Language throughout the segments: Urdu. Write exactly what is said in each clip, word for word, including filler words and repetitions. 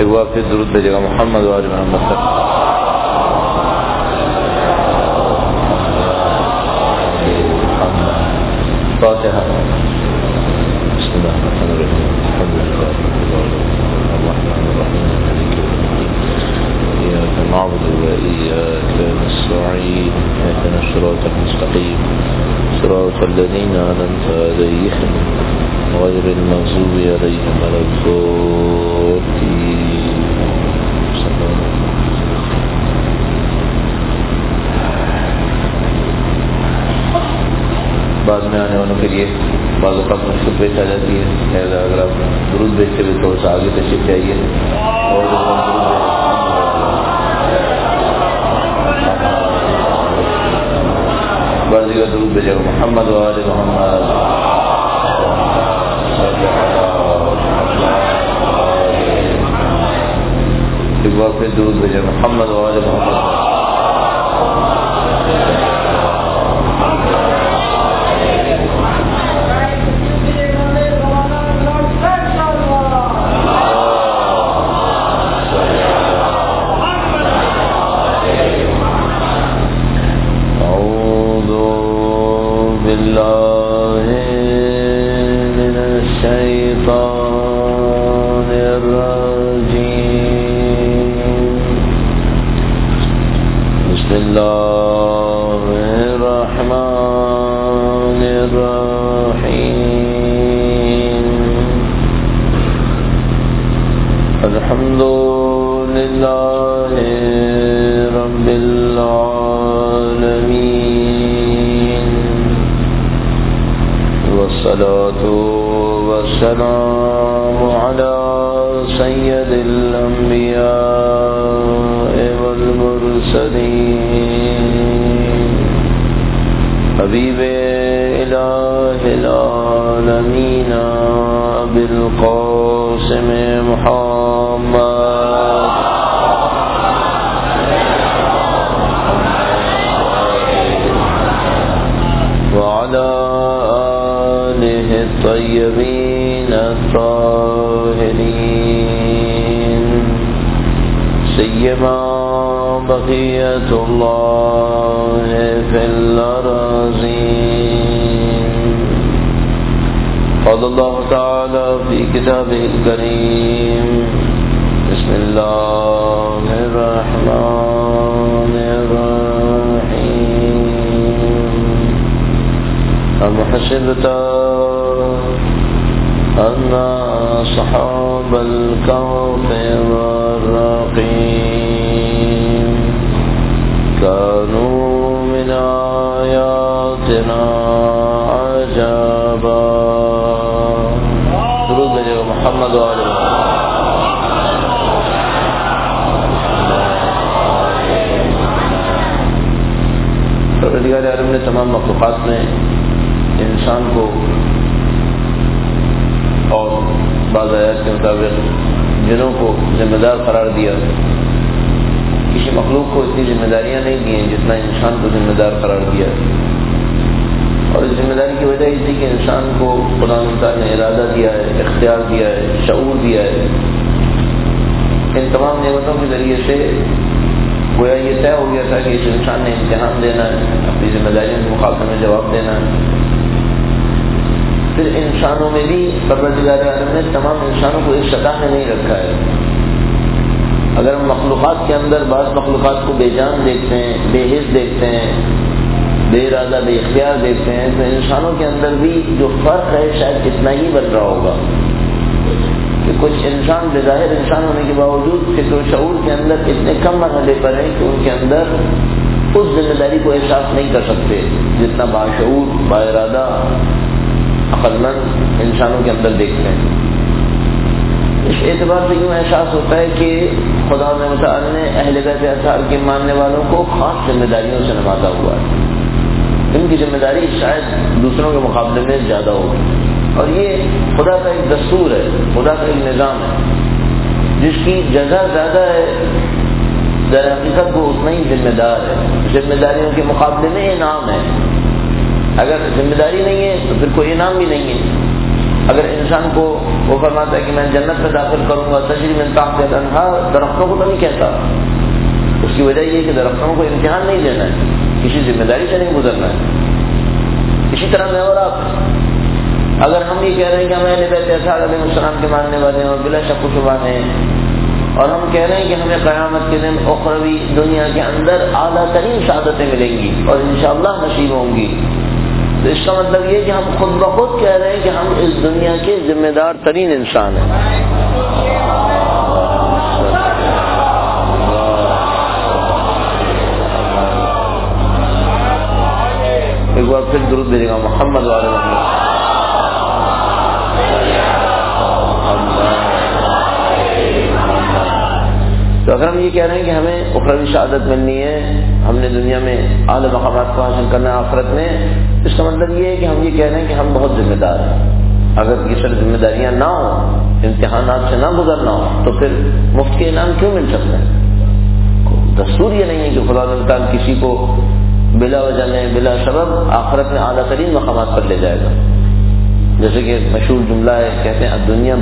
ایک بار پھر درود بھیجے گا محمد وآل محمد تک. فاتحہ. بسم اللہ الرحمن الرحیم. الحمد للہ الرحمن الرحیم مالک یوم الدین. إياك نعبد وإياك نستعين اهدنا الصراط المستقيم صراط الذين أنعمت عليهم غير المغضوب عليهم ولا الضالين. بعد میں آنے والوں کے لیے بعض اوقات مشکل پیش آ جاتی ہے. اگر آپ درود بھیجتے ہوئے تھوڑا سا آگے تشریف چاہیے اور بعضی کا درود بھیجے گا محمد وآل محمد. ایک بار پھر درود بھیجے محمد وآل محمد. الحمد لله رب العالمين والصلاة والسلام على سيد الأنبياء والمرسلين حبيب إله العالمين أبي القاسم محمد وعلى آله الطيبين الطاهرين سيما بقية الله في الأراضين. قال الله تعالى في كتابه الكريم بسم الله الرحمن الرحيم أم حسبت أن أصحاب الكهف والرقيم كانوا من آياتنا عجبا. درود بھیجے گا محمد وآل پروردگار عالم نے تمام مخلوقات میں انسان کو اور بعض آیات کے مطابق جنوں کو ذمہ دار قرار دیا. کسی مخلوق کو اتنی ذمہ داریاں نہیں دی ہیں جتنا انسان کو ذمہ دار قرار دیا. اور اس ذمہ داری کی وجہ یہ تھی کہ انسان کو خدا تعالیٰ نے ارادہ دیا ہے، اختیار دیا ہے، شعور دیا ہے. ان تمام نعمتوں کے ذریعے سے گویا یہ طے ہو گیا تھا کہ اس انسان نے امتحان دینا ہے، اپنی ذمہ داریوں کے مقابلے میں جواب دینا ہے. پھر انسانوں میں بھی پروردگار عالم نے تمام انسانوں کو ایک سطح میں نہیں رکھا ہے. اگر ہم مخلوقات کے اندر بعض مخلوقات کو بے جان دیکھتے ہیں، بے حس دیکھتے ہیں، بے ارادہ بے اختیار دیکھتے ہیں، تو انسانوں کے اندر بھی جو فرق ہے شاید اتنا ہی بن رہا ہوگا کہ کچھ انسان بظاہر انسان ہونے کے باوجود فکر و شعور کے اندر اتنے کم مرحلے پر ہیں کہ ان کے اندر اس ذمہ داری کو احساس نہیں کر سکتے جتنا باشعور با ارادہ عقل مند انسانوں کے اندر دیکھتے ہیں. اس اعتبار سے یوں احساس ہوتا ہے کہ خدا متعال نے اہل بیت اطہار کے ماننے والوں کو خاص ذمہ داریوں سے نوازا ہوا ہے. ان کی ذمہ داری شاید دوسروں کے مقابلے میں زیادہ ہوگی. اور یہ خدا کا ایک دستور ہے، خدا کا ایک نظام ہے جس کی جزا زیادہ ہے، در حقیقت وہ اتنا ہی ذمہ دار ہے. ذمہ داریوں کے مقابلے میں انعام ہے. اگر ذمہ داری نہیں ہے تو پھر کوئی انعام بھی نہیں ہے. اگر انسان کو وہ فرماتا ہے کہ میں جنت میں داخل کروں گا تجری من تحتها الانہار، درختوں کو تو نہیں کہتا. اس کی وجہ یہ ہے کہ درختوں کو امتحان نہیں دینا ہے، کسی ذمہ داری سے نہیں گزرنا ہے. اسی طرح میں اور آپ اگر ہم یہ کہہ رہے ہیں کہ ہم اہل بیت اطہار علیہ السلام کے ماننے والے ہیں اور بلا شک و شبہ ہیں، اور ہم کہہ رہے ہیں کہ ہمیں قیامت کے دن اخروی دنیا کے اندر اعلیٰ ترین سعادتیں ملیں گی اور انشاءاللہ نصیب ہوں گی، تو اس کا مطلب یہ کہ ہم خود بخود کہہ رہے ہیں کہ ہم اس دنیا کے ذمہ دار ترین انسان ہیں. ایک بار پھر درود بھیجے گا محمد علیہ وسلم. تو اگر ہم یہ کہہ رہے ہیں کہ ہمیں اخروی شہادت ملنی ہے، ہم نے دنیا میں اعلی مقامات کو حاصل کرنا ہے آخرت میں، اس کا مطلب یہ ہے کہ ہم یہ کہہ رہے ہیں کہ ہم بہت ذمہ دار ہیں. اگر یہ ساری ذمہ داریاں نہ ہوں، امتحانات سے نہ گزرنا ہو، تو پھر مفت کے انعام کیوں مل سکتے ہیں؟ دستور یہ نہیں ہے کہ خدا تعالیٰ کسی کو بلا وجہ میں بلا سبب آخرت میں اعلیٰ ترین مقامات پر لے جائے گا. جیسے کہ مشہور جملہ ہے، کہتے ہیں دنیا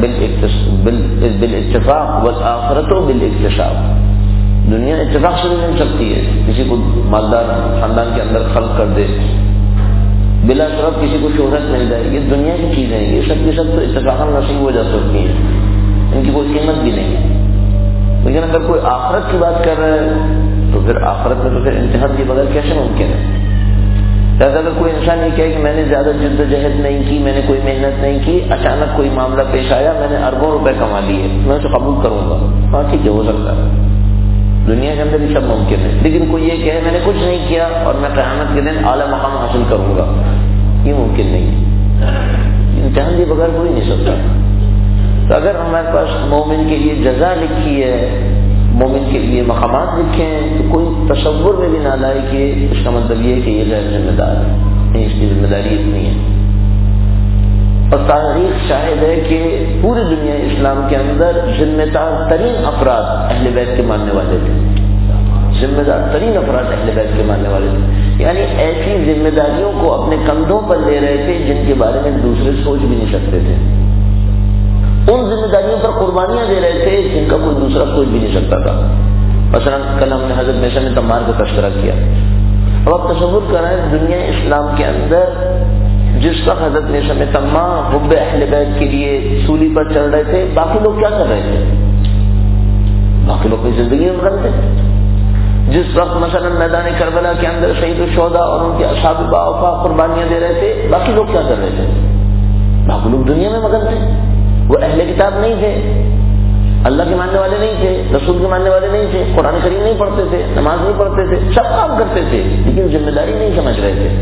بالاتفاق والآخرت بالاکتساب. دنیا اتفاق سے نہیں مل سکتی ہے، کسی کو مالدار خاندان کے اندر خلق کر دے، بلا سبب کسی کو شہرت مل جائے، یہ دنیا کی چیزیں ہیں، یہ سب کی سب تو اتفاقاً نصیب ہو جا سکتی ہیں، ان کی کوئی قیمت بھی نہیں ہے. لیکن اگر کوئی آخرت کی بات کر رہا ہے تو پھر آخرت میں تو پھر امتحان کے بغیر کیسے ممکن ہے؟ لہٰذا اگر کوئی انسان یہ کہے کہ میں نے زیادہ جد و جہد نہیں کی، میں نے کوئی محنت نہیں کی، اچانک کوئی معاملہ پیش آیا، میں نے اربوں روپے کما لیے، میں اسے قبول کروں گا، ہاں ٹھیک ہے، ہو سکتا ہے، دنیا کے اندر یہ سب ممکن ہے. لیکن کوئی یہ کہے میں نے کچھ نہیں کیا اور میں قیامت کے دن اعلیٰ مقام حاصل کروں گا، یہ ممکن نہیں ہے. امتحان کے بغیر کوئی نہیں سکتا. تو اگر ہمارے پاس مومن کے لیے جزا لکھی ہے، مومن کے لیے مقامات لکھے ہیں، تو کوئی تصور میں بھی نہ لائے کہ اس کا مطلب یہ ہے کہ یہ غیر ذمہ دار ہے. نہیں، اس کی ذمہ داری اتنی ہے. اور تاریخ شاہد ہے کہ پوری دنیا اسلام کے اندر ذمہ دار ترین افراد اہل بیت کے ماننے والے تھے. ذمہ دار ترین افراد اہل بیت کے ماننے والے تھے، یعنی ایسی ذمہ داریوں کو اپنے کندھوں پر لے رہے تھے جن کے بارے میں دوسرے سوچ بھی نہیں سکتے تھے. ان ذمہ داریوں پر قربانیاں دے رہے تھے جن کا کوئی دوسرا سوچ بھی نہیں سکتا تھا. مثلا کل ہم نے حضرت میثم بن تمار کا تذکرہ کیا. اب آپ تصور کریں دنیا اسلام کے اندر جس وقت حضرت میثم بن تمار حب اہل بیت کے لیے سولی پر چل رہے تھے، باقی لوگ کیا کر رہے تھے؟ باقی لوگ اپنی زندگی میں مگن تھے. جس وقت مثلا میدان کربلا کے اندر شہید الشہداء اور ان کے اصحاب باوفا قربانیاں دے رہے تھے، باقی لوگ کیا کر رہے تھے؟ باقی لوگ دنیا میں مگن تھے. وہ اہل کتاب نہیں تھے، اللہ کے ماننے والے نہیں تھے، رسول کے ماننے والے نہیں تھے، قرآن کریم نہیں پڑھتے تھے، نماز نہیں پڑھتے تھے، سب کام کرتے تھے، لیکن ذمہ داری نہیں سمجھ رہے تھے.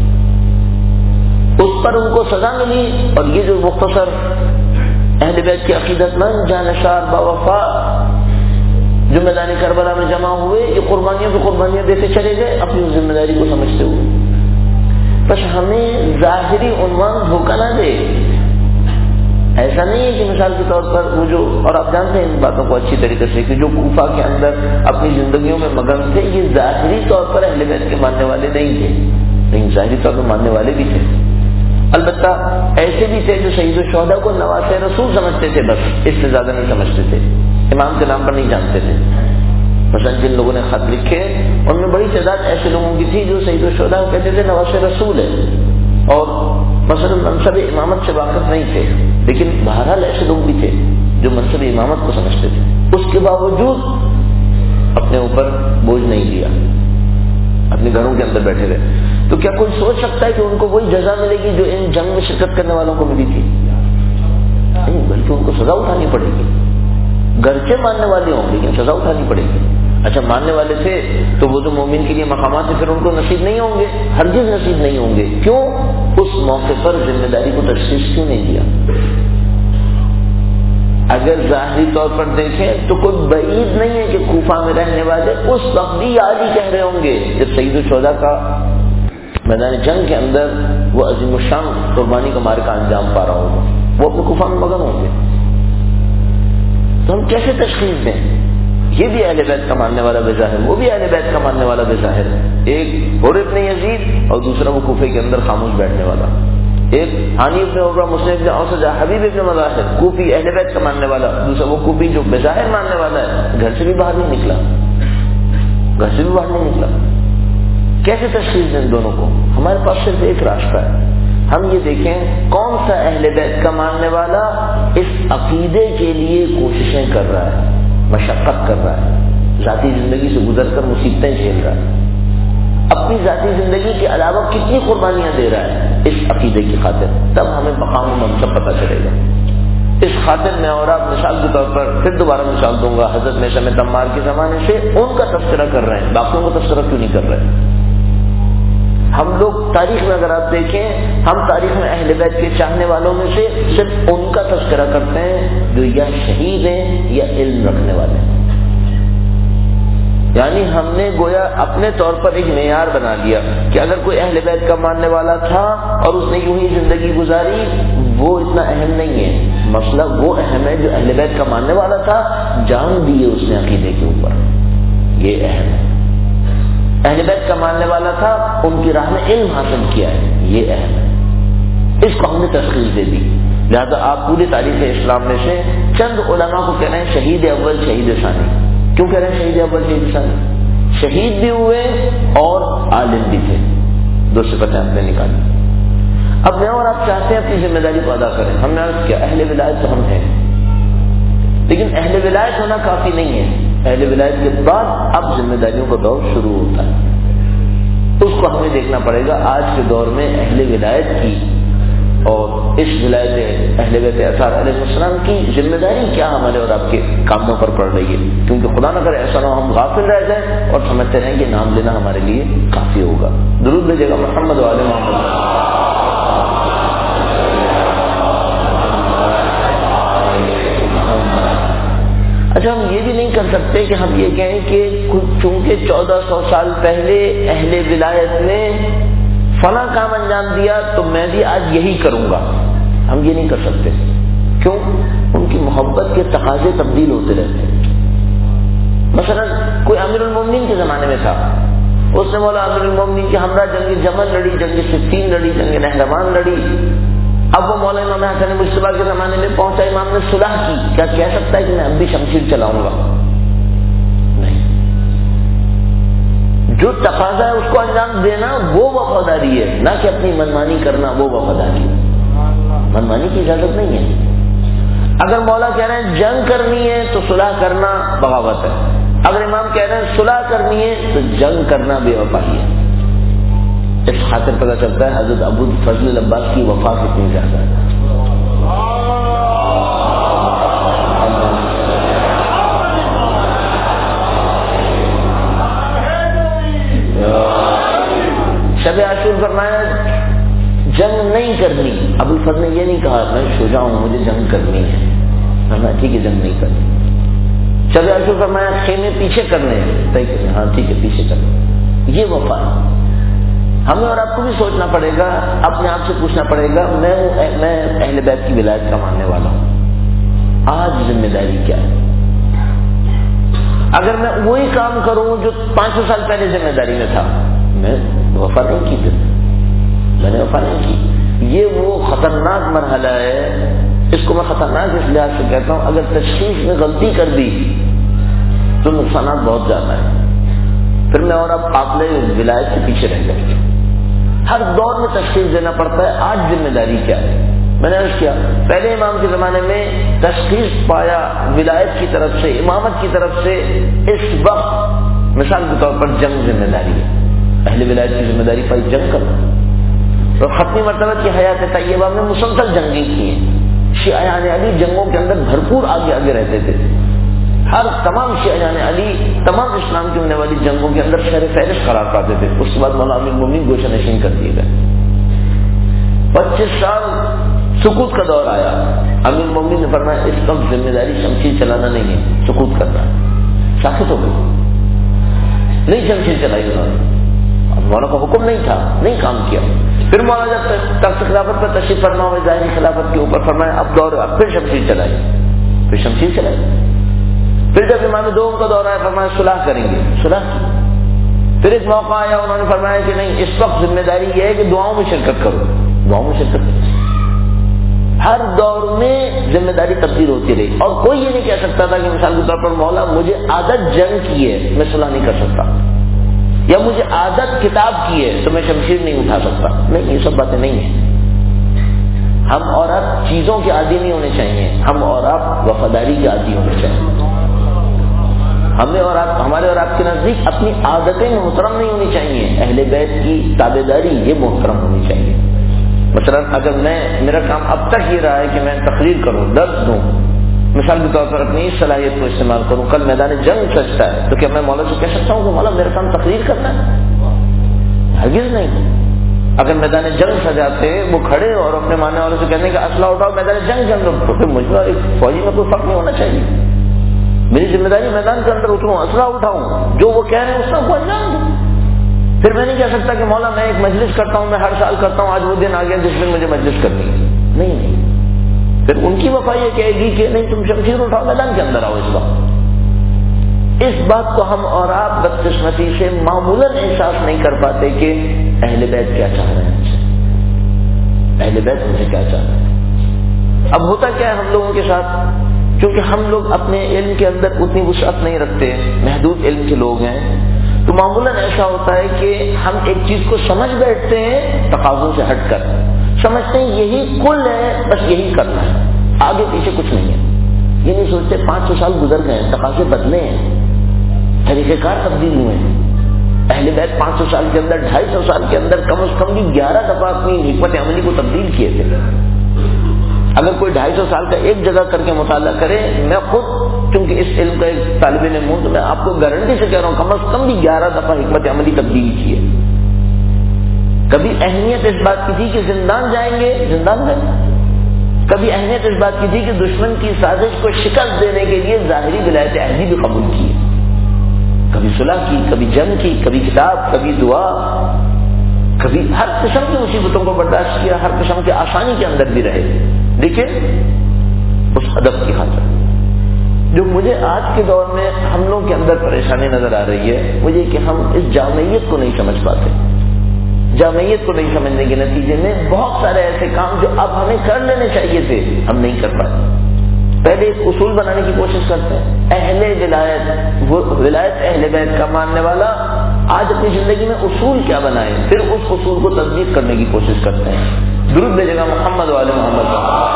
اس پر ان کو سزا ملی. اور یہ جو مختصر اہل بیت کے عقیدت مند جانشار باوفا جو میدان کربلا میں جمع ہوئے، یہ قربانیوں کی قربانیاں دیتے چلے گئے اپنی ذمہ داری کو سمجھتے ہوئے. بس ہمیں ظاہری عنوان دھوکہ نہ دے. ایسا نہیں ہے کہ مثال کے طور پر وہ جو، اور آپ جانتے ہیں ان باتوں کو اچھی طریقے سے، کہ جو کوفہ کے اندر اپنی زندگیوں میں مگن تھے، یہ ظاہری طور پر اہل بیت کے ماننے والے نہیں تھے، لیکن ظاہری طور پر ماننے والے بھی تھے. البتہ ایسے بھی تھے جو شہید الشہداء کو نواسے رسول سمجھتے تھے، بس اس سے زیادہ نہیں سمجھتے تھے، امام کے نام پر نہیں جانتے تھے. مثلا جن لوگوں نے خط لکھے ان میں بڑی تعداد ایسے لوگوں کی تھی جو شہید الشہداء کو کہتے تھے نواسے رسول ہے، اور مثلا منصب امامت سے واقف نہیں تھے. لیکن بہرحال ایسے لوگ بھی تھے جو منصب امامت کو سمجھتے تھے، اس کے باوجود اپنے اوپر بوجھ نہیں لیا، اپنے گھروں کے اندر بیٹھے رہے. تو کیا کوئی سوچ سکتا ہے کہ ان کو وہی جزا ملے گی جو ان جنگ میں شرکت کرنے والوں کو ملی تھی؟ نہیں، بلکہ ان کو سزا اٹھانی پڑے گی. گرچہ ماننے والے ہوں لیکن سزا اٹھانی پڑے گی. اچھا ماننے والے تھے تو وہ تو مومن کے لیے مقامات ہیں، پھر ان کو نصیب نہیں ہوں گے، ہرگز نصیب نہیں ہوں گے. کیوں؟ اس موقع پر ذمہ داری کو تشخیص کیوں نہیں دیا؟ اگر ظاہری طور پر دیکھیں تو کوئی بعید نہیں ہے کہ کوفہ میں رہنے والے اس وقت بھی یاد ہی کہہ رہے ہوں گے جب شہید الشہداء کا میدان جنگ کے اندر وہ عظیم الشان قربانی کا مارکہ انجام پا رہا ہوگا، وہ اپنے کوفہ میں مگن ہوں گے. تو ہم کیسے تشخیص دیں؟ یہ بھی اہل بیت کا ماننے والا بے ظاہر، وہ بھی اہل بیت کا ماننے والا بے ظاہر. ایک حر ابن یزید اور دوسرا وہ کوفے کے اندر خاموش بیٹھنے والا. ایک حانی ابن عروہ، مسلم ابن اوسجہ، حبیب ابن مظاہر، کوفی اہل بیت کا ماننے والا، دوسرا وہ کوفی جو بظاہر ماننے والا ہے، گھر سے بھی باہر نہیں نکلا، گھر سے بھی باہر نہیں نکلا. کیسے تشخیص دیں دونوں کو؟ ہمارے پاس صرف ایک راستہ ہے. ہم یہ دیکھیں کون سا اہل بیت کا ماننے والا اس عقیدے کے لیے کوششیں کر رہا ہے، مشقت کر رہا ہے، ذاتی زندگی سے گزر کر مصیبتیں جھیل رہا ہے، اپنی ذاتی زندگی کے علاوہ کتنی قربانیاں دے رہا ہے اس عقیدے کی خاطر. تب ہمیں مقام و منصب پتہ چلے گا. اس خاطر میں اور آپ مثال کے طور پر پھر دوبارہ مثال دوں گا، حضرت میثم تمار کے زمانے سے ان کا تذکرہ کر رہے ہیں، باقیوں کا تذکرہ کیوں نہیں کر رہے؟ ہم لوگ تاریخ میں اگر آپ دیکھیں، ہم تاریخ میں اہل بیت کے چاہنے والوں میں سے صرف ان کا تذکرہ کرتے ہیں جو یا شہید ہیں یا علم رکھنے والے ہیں. یعنی ہم نے گویا اپنے طور پر ایک معیار بنا لیا کہ اگر کوئی اہل بیت کا ماننے والا تھا اور اس نے یوں ہی زندگی گزاری، وہ اتنا اہم نہیں ہے. مسئلہ وہ اہم ہے جو اہل بیت کا ماننے والا تھا، جان دیے اس نے عقیدے کے اوپر، یہ اہم ہے. اہل بیت کا ماننے والا تھا، ان کی راہ میں علم حاصل کیا ہے، یہ اہم ہے. اس کو ہم نے تشخیص دے دی. لہذا آپ پوری تاریخ اسلام میں سے چند علماء کو کہہ رہے ہیں شہید اول شہید ثانی. کیوں کہہ رہے ہیں شہید اول شہید ثانی؟ شہید بھی ہوئے اور عالم بھی تھے، دو صفتیں ہم نے نکالی. اب میں اور آپ چاہتے ہیں اپنی ذمہ داری کو ادا کریں. ہم نے عرض کیا اہل ولایت تو ہم ہیں، لیکن اہل ولایت ہونا کافی نہیں ہے. اہل ولایت کے بعد اب ذمہ داریوں کا دور شروع ہوتا ہے. اس کو ہمیں دیکھنا پڑے گا آج کے دور میں اہل ولایت کی اور اس ولایت اہل بیت اطہار علیہ السلام کی ذمہ داری کیا ہمارے اور آپ کے کاموں پر پڑ رہی ہے. کیونکہ خدا نہ کرے ایسا نہ ہو ہم غافل رہ جائیں اور سمجھتے رہیں کہ نام لینا ہمارے لیے کافی ہوگا. درود بھیجیے گا محمد وعلی محمد. اچھا، ہم یہ بھی نہیں کر سکتے کہ ہم یہ کہیں کہ چونکہ چودہ سو سال پہلے اہل ولایت نے فلاں کام انجام دیا تو میں بھی آج یہی کروں گا. ہم یہ نہیں کر سکتے. کیوں؟ ان کی محبت کے تقاضے تبدیل ہوتے رہتے ہیں. مثلا کوئی امیر المومنین کے زمانے میں تھا، اس نے مولا امیر المومنین کے ہمراہ جنگ جمل لڑی، جنگ صفین لڑی، جنگ نہروان لڑی. اب وہ مولا امام حسن مجتبیٰ کے زمانے میں پہنچا، امام نے صلح کی. کیا کہہ سکتا ہے کہ میں اب بھی شمشیر چلاؤں گا؟ نہیں. جو تقاضا ہے اس کو انجام دینا وہ وفاداری ہے، نہ کہ اپنی منمانی کرنا وہ وفاداری ہے. منمانی کی اجازت نہیں ہے. اگر مولا کہہ رہے ہیں جنگ کرنی ہے تو صلح کرنا بغاوت ہے. اگر امام کہہ رہے ہیں صلح کرنی ہے تو جنگ کرنا بے وفائی ہے. اس خاطر پتہ چلتا ہے حضرت ابو فضل العباس کی وفا کتنی زیادہ ہے. شب عاشور فرمایا جنگ نہیں کرنی. ابو الفضل نے یہ نہیں کہا میں شجاع ہوں مجھے جنگ کرنی ہے، فرمایا ٹھیک ہے جنگ نہیں کرنی. شب عاشور فرمایا خیمے پیچھے کرنے ہیں، ہاں ٹھیک ہے پیچھے کرنے. یہ وفا ہے. ہمیں اور آپ کو بھی سوچنا پڑے گا، اپنے آپ سے پوچھنا پڑے گا میں میں اہل بیت کی ولایت کا ماننے والا ہوں، آج ذمہ داری کیا ہے؟ اگر میں وہی کام کروں جو پانچ سو سال پہلے ذمہ داری میں تھا، میں وفا نہیں کی پھر میں نے وفا نہیں کی. یہ وہ خطرناک مرحلہ ہے. اس کو میں خطرناک اس لحاظ سے کہتا ہوں اگر تشخیص میں غلطی کر دی تو نقصانات بہت زیادہ ہیں. پھر میں اور اب قافلے ولایت کے پیچھے رہ جائیں گے. ہر دور میں تشخیص دینا پڑتا ہے آج ذمہ داری کیا ہے. میں نے عرض کیا پہلے امام کے زمانے میں تشخیص پایا ولایت کی طرف سے، امامت کی طرف سے. اس وقت مثال کے طور پر جنگ ذمہ داری ہے. اہل ولایت کی ذمہ داری پائی جنگ کرنا. اور ختمی مرتبہ کی حیات طیبہ میں مسلسل جنگیں کی ہیں. شیعیان علی جنگوں کے اندر بھرپور آگے آگے رہتے تھے. ہر تمام شیعیان علی تمام اسلام کی ہونے والی جنگوں کے اندر شہر فہرست قرار پاتے تھے. اس کے بعد مولانا امیر المومنین گوشہ نشین کر دیے گئے. پچیس سال سکوت کا دور آیا. امیر المومنین نے فرمایا اس وقت ذمہ داری شمشیر چلانا نہیں ہے، سکوت کرنا ہے. ساکت ہو گئی، نہیں شمشیر چلائی انہوں نے. مولانا کا حکم نہیں تھا، نہیں کام کیا. پھر مولانا جب تخت خلافت پر تشریف فرما ہوئے ظاہری خلافت کے اوپر فرمایا اب دور اب پھر شمشیر چلائی، پھر شمشیر چلائی. پھر جب امام دوم کا دور آیا فرمایا صلح کریں گے، صلح کی. پھر ایک موقع آیا انہوں نے فرمایا کہ نہیں اس وقت ذمہ داری یہ ہے کہ دعاؤں میں شرکت کرو. دعاؤں میں شرکت کرتے. ہر دور میں ذمہ داری تبدیل ہوتی رہی, اور کوئی یہ نہیں کہہ سکتا تھا کہ مثال کے طور پر مولا مجھے عادت جنگ کی ہے میں صلح نہیں کر سکتا, یا مجھے عادت کتاب کی ہے تو میں شمشیر نہیں اٹھا سکتا. نہیں, یہ سب باتیں نہیں ہیں. ہم اور آپ چیزوں کے عادی نہیں ہونے چاہیے, ہم اور آپ وفاداری کے عادی ہونے چاہیے. ہمیں اور آپ, ہمارے اور آپ کے نزدیک اپنی عادتیں محترم نہیں ہونی چاہیے, اہل بیت کی تابع داری یہ محترم ہونی چاہیے. مثلا اگر میں, میرا کام اب تک یہ رہا ہے کہ میں تقریر کروں, درس دوں, مثال کے طور پر اپنی اس صلاحیت کو استعمال کروں, کل میدان جنگ سجتا ہے تو کیا میں مولا سے کہہ سکتا ہوں کہ مولا میرا کام تقریر کرنا ہے؟ ہرگز نہیں. اگر میدان جنگ سجاتے وہ کھڑے اور اپنے ماننے والوں سے کہنے کا اسلحہ اٹھاؤ میدان جنگ کے اندر, تو پھر مجھ میں ایک فوجی میں کوئی فرق نہیں ہونا چاہیے. میری ذمہ داری میدان کے اندر اتروں, اسلحہ اٹھاؤں, جو وہ کہہ رہے ہیں اس کا کوئی انجام دوں. پھر میں نہیں کہہ سکتا کہ مولا میں ایک مجلس کرتا ہوں, میں ہر سال کرتا ہوں, آج وہ دن آ گیا جس دن مجھے مجلس کرنی ہے. نہیں نہیں, پھر ان کی وفا یہ کہے گی کہ نہیں تم شمشیر اٹھاؤ میدان کے اندر آؤ. اس وقت اس بات کو ہم اور آپ بدقسمتی سے معمولاً احساس نہیں کر پاتے کہ اہل بیت کیا چاہ رہے ہیں, اہل بیت مجھے کیا چاہ رہے ہیں. اب ہوتا کیا ہے ہم لوگوں کے ساتھ, کیونکہ ہم لوگ اپنے علم کے اندر اتنی وسعت نہیں رکھتے, محدود علم کے لوگ ہیں, تو معمولاً ایسا ہوتا ہے کہ ہم ایک چیز کو سمجھ بیٹھتے ہیں تقاضوں سے ہٹ کر, سمجھتے ہیں یہی کل ہے, بس یہی کرنا ہے, آگے پیچھے کچھ نہیں ہے. یہ نہیں سوچتے پانچ سو سال گزر گئے ہیں, تقاضے بدلے ہیں, طریقہ کار تبدیل ہوئے ہیں. اہل بیت پانچ سو سال کے اندر, ڈھائی سو سال کے اندر کم از کم بھی گیارہ دفعہ اپنی حکمت عملی کو تبدیل کیے تھے. اگر کوئی ڈھائی سو سال کا ایک جگہ کر کے مطالعہ کرے, میں خود چونکہ اس علم کا ایک طالب علم ہوں تو میں آپ کو گارنٹی سے کہہ رہا ہوں کم از کم بھی گیارہ دفعہ حکمت عملی تبدیل کی ہے. کبھی اہمیت اس بات کی تھی کہ زندان جائیں گے, زندان گئے. کبھی اہمیت اس بات کی تھی کہ دشمن کی سازش کو شکست دینے کے لیے ظاہری ولایت عہدی بھی قبول کی ہے. کبھی صلح کی, کبھی جنگ کی, کبھی کتاب, کبھی دعا, کبھی ہر قسم کی مصیبتوں کو برداشت کیا, ہر قسم کی آسانی کے اندر بھی رہے, لیکن اس ادب کی خاطر. جو مجھے آج کے دور میں ہم لوگوں کے اندر پریشانی نظر آ رہی ہے وہ یہ کہ ہم اس جامعیت کو نہیں سمجھ پاتے. جامعیت کو نہیں سمجھنے کے نتیجے میں بہت سارے ایسے کام جو اب ہمیں کر لینے چاہیے تھے ہم نہیں کر پائے. پہلے ایک اصول بنانے کی کوشش کرتے ہیں, اہل ولایت, وہ ولایت اہل بیت کا ماننے والا آج اپنی زندگی میں اصول کیا بنائے, پھر اس اصول کو تصدیق کرنے کی کوشش کرتے ہیں. درود بھیجے گا محمد والے محمد.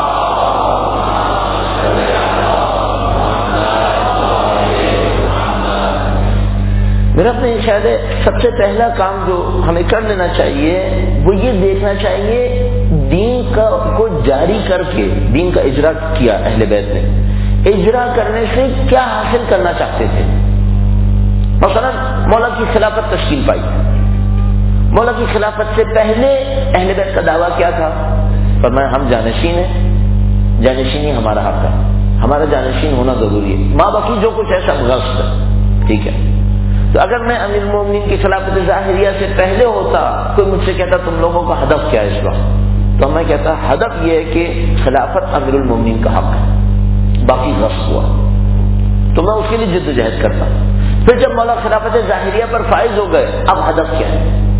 میرا اپنے شاید سب سے پہلا کام جو ہمیں کر لینا چاہیے وہ یہ دیکھنا چاہیے دین کا کو جاری کر کے دین کا اجرا کیا اہل بیت نے, اجرا کرنے سے کیا حاصل کرنا چاہتے تھے. مثلا مولا کی خلافت تشکیل پائی, مولا کی خلافت سے پہلے اہل بیت کا دعویٰ کیا تھا, فرمایا ہم جانشین ہیں, جانشینی ہمارا حق ہے, ہمارا جانشین ہونا ضروری ہے, ماں باقی جو کچھ ہے سب غصب ہے. ٹھیک ہے, تو اگر میں امیر المومنین کی خلافت ظاہریہ سے پہلے ہوتا, کوئی مجھ سے کہتا تم لوگوں کا ہدف کیا ہے اس وقت, تو میں کہتا ہدف یہ ہے کہ خلافت امیر المومنین کا حق ہے, باقی غصب ہوا, تو میں اس کے لیے جد و جہد کرتا. پھر جب مولا خلافت ظاہریہ پر فائز ہو گئے, اب ہدف کیا ہے,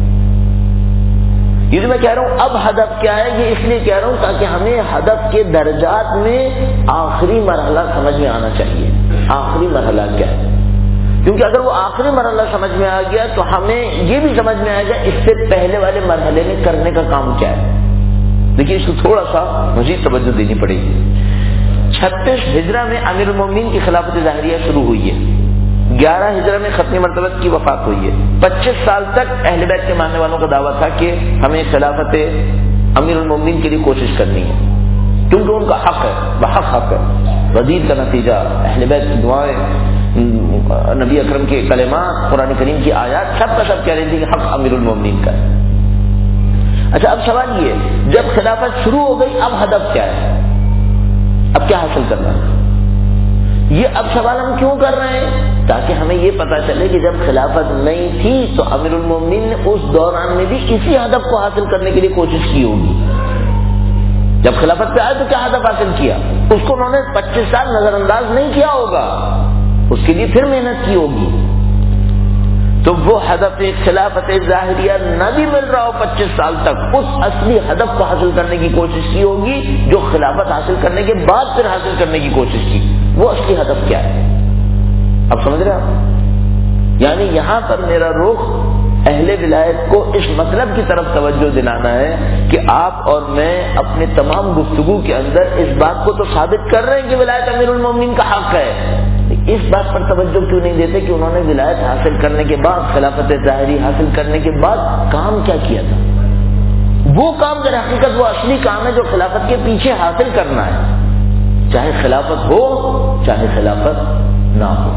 یہ جو میں کہہ رہا ہوں اب ہدف کیا ہے, یہ اس لیے کہہ رہا ہوں تاکہ ہمیں ہدف کے درجات میں آخری مرحلہ سمجھ میں آنا چاہیے. آخری مرحلہ کیا ہے, کیونکہ اگر وہ آخری مرحلہ سمجھ میں آ گیا تو ہمیں یہ بھی سمجھ میں آئے گا اس سے پہلے والے مرحلے میں کرنے کا کام کیا ہے. دیکھیے اس کو تھوڑا سا مزید توجہ دینی پڑے گی. چھتیس ہجرہ میں امیر المومنین کی خلافت ظاہریہ شروع ہوئی ہے, گیارہ ہجرہ میں ختم مرتبہ کی وفات ہوئی ہے. پچیس سال تک اہل بیت کے ماننے والوں کا دعویٰ تھا کہ ہمیں خلافت امیر المومنین کے لیے کوشش کرنی ہے, کیونکہ ان کا حق ہے, بحق حق ہے. وزیر کا نتیجہ, اہل بیت کی دعائیں, نبی اکرم کے کلمات, قرآن کریم کی آیات, سب کا سب کہہ رہی تھی کہ حق امیر المومنین کا ہے. اچھا اب سوال یہ, جب خلافت شروع ہو گئی اب ہدف کیا ہے, اب کیا حاصل کرنا ہے. یہ اب سوال ہم کیوں کر رہے ہیں, تاکہ ہمیں یہ پتا چلے کہ جب خلافت نہیں تھی تو امیر المومنین نے اس دوران میں بھی اسی ہدف کو حاصل کرنے کے لیے کوشش کی ہوگی. جب خلافت پہ آئے تو کیا ہدف حاصل کیا, اس کو انہوں نے پچیس سال نظر انداز نہیں کیا ہوگا, اس کے لیے پھر محنت کی ہوگی. تو وہ ہدف خلافت ظاہریہ نہ بھی مل رہا ہو پچیس سال تک، اس اصلی ہدف کو حاصل کرنے کی کوشش کی ہوگی جو خلافت حاصل کرنے کے بعد پھر حاصل کرنے کی کوشش کی۔ وہ اصلی ہدف کیا ہے؟ اب سمجھ رہے آپ؟ یعنی یہاں پر میرا رخ اہل ولایت کو اس مطلب کی طرف توجہ دلانا ہے کہ آپ اور میں اپنے تمام گفتگو کے اندر اس بات کو تو ثابت کر رہے ہیں کہ ولایت امیر المومنین کا حق ہے، اس بات پر توجہ کیوں نہیں دیتے کہ انہوں نے ولایت حاصل کرنے کے بعد، خلافت ظاہری حاصل کرنے کے بعد کام کیا کیا تھا؟ وہ کام در حقیقت وہ اصلی کام ہے جو خلافت کے پیچھے حاصل کرنا ہے، چاہے خلافت ہو چاہے خلافت نہ ہو۔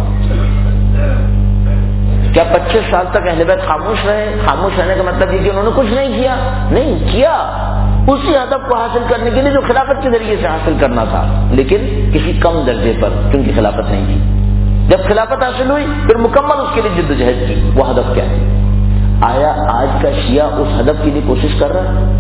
کیا پچیس سال تک اہل بیت خاموش رہے؟ خاموش رہنے کا مطلب یہ کہ انہوں نے کچھ نہیں کیا؟ نہیں کیا، اسی ہدف کو حاصل کرنے کے لیے جو خلافت کے ذریعے سے حاصل کرنا تھا، لیکن کسی کم درجے پر، کیونکہ خلافت نہیں تھی۔ جب خلافت حاصل ہوئی پھر مکمل اس کے لیے جد و جہد کی۔ وہ ہدف کیا ہے؟ آیا آج کا شیعہ اس ہدف کے لیے کوشش کر رہا ہے؟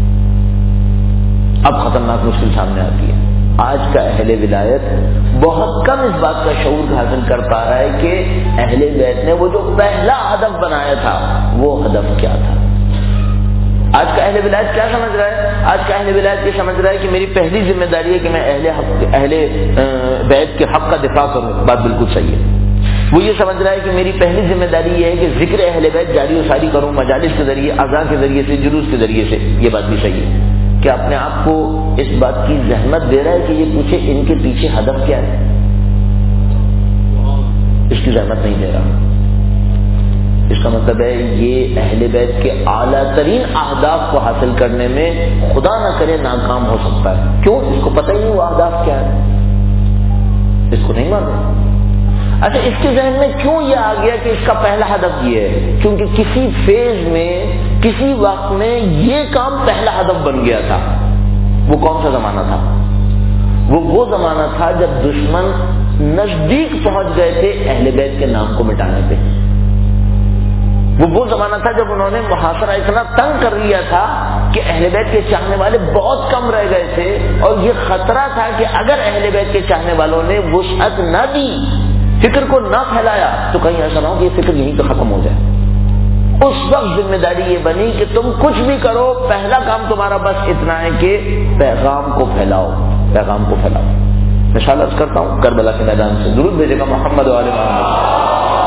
اب خطرناک مشکل سامنے آتی ہے۔ آج کا اہل ولایت بہت کم اس بات کا شعور حاصل کر پا رہا ہے کہ اہل بیت نے وہ جو پہلا ہدف بنایا تھا وہ ہدف کیا تھا۔ آج کا اہل ولایت کیا سمجھ رہا ہے؟ آج کا اہل ولایت یہ سمجھ رہا ہے کہ میری پہلی ذمہ داری ہے کہ میں اہل حق، اہل بیت کے حق کا دفاع کروں۔ بات بالکل صحیح ہے۔ وہ یہ سمجھ رہا ہے کہ میری پہلی ذمہ داری یہ ہے کہ ذکر اہل بیت جاری و ساری کروں، مجالس کے ذریعے، اذان کے ذریعے سے، جلوس کے ذریعے سے۔ یہ بات بھی صحیح ہے۔ کہ اپنے آپ کو اس بات کی زحمت دے رہا ہے کہ یہ پوچھے ان کے پیچھے ہدف کیا ہے؟ اس کی زحمت نہیں دے رہا۔ اس کا مطلب ہے یہ اہل بیت کے اعلیٰ ترین اہداف کو حاصل کرنے میں خدا نہ کرے ناکام ہو سکتا ہے۔ کیوں؟ اس کو پتہ ہی نہیں وہ اہداف کیا ہے، اس کو نہیں معلوم۔ اچھا، اس کے ذہن میں کیوں یہ آ گیا کہ اس کا پہلا ہدف یہ ہے؟ کیونکہ کسی فیز میں، کسی وقت میں یہ کام پہلا ہدف بن گیا تھا۔ وہ کون سا زمانہ تھا؟ وہ وہ زمانہ تھا جب دشمن نزدیک پہنچ گئے تھے اہل بیت کے نام کو مٹانے پہ۔ وہ وہ زمانہ تھا جب انہوں نے محاصرہ اتنا تنگ کر لیا تھا کہ اہل بیت کے چاہنے والے بہت کم رہ گئے تھے، اور یہ خطرہ تھا کہ اگر اہل بیت کے چاہنے والوں نے وسعت نہ دی، فکر کو نہ پھیلایا، تو کہیں ایسا نہ ہو کہ یہ فکر یہیں پہ ختم ہو جائے۔ اس وقت ذمہ داری یہ بنی کہ تم کچھ بھی کرو، پہلا کام تمہارا بس اتنا ہے کہ پیغام کو پھیلاؤ، پیغام کو پھیلاؤ۔ مثال عرض کرتا ہوں کربلا کے میدان سے، درود بھیجے گا محمد و آل محمد۔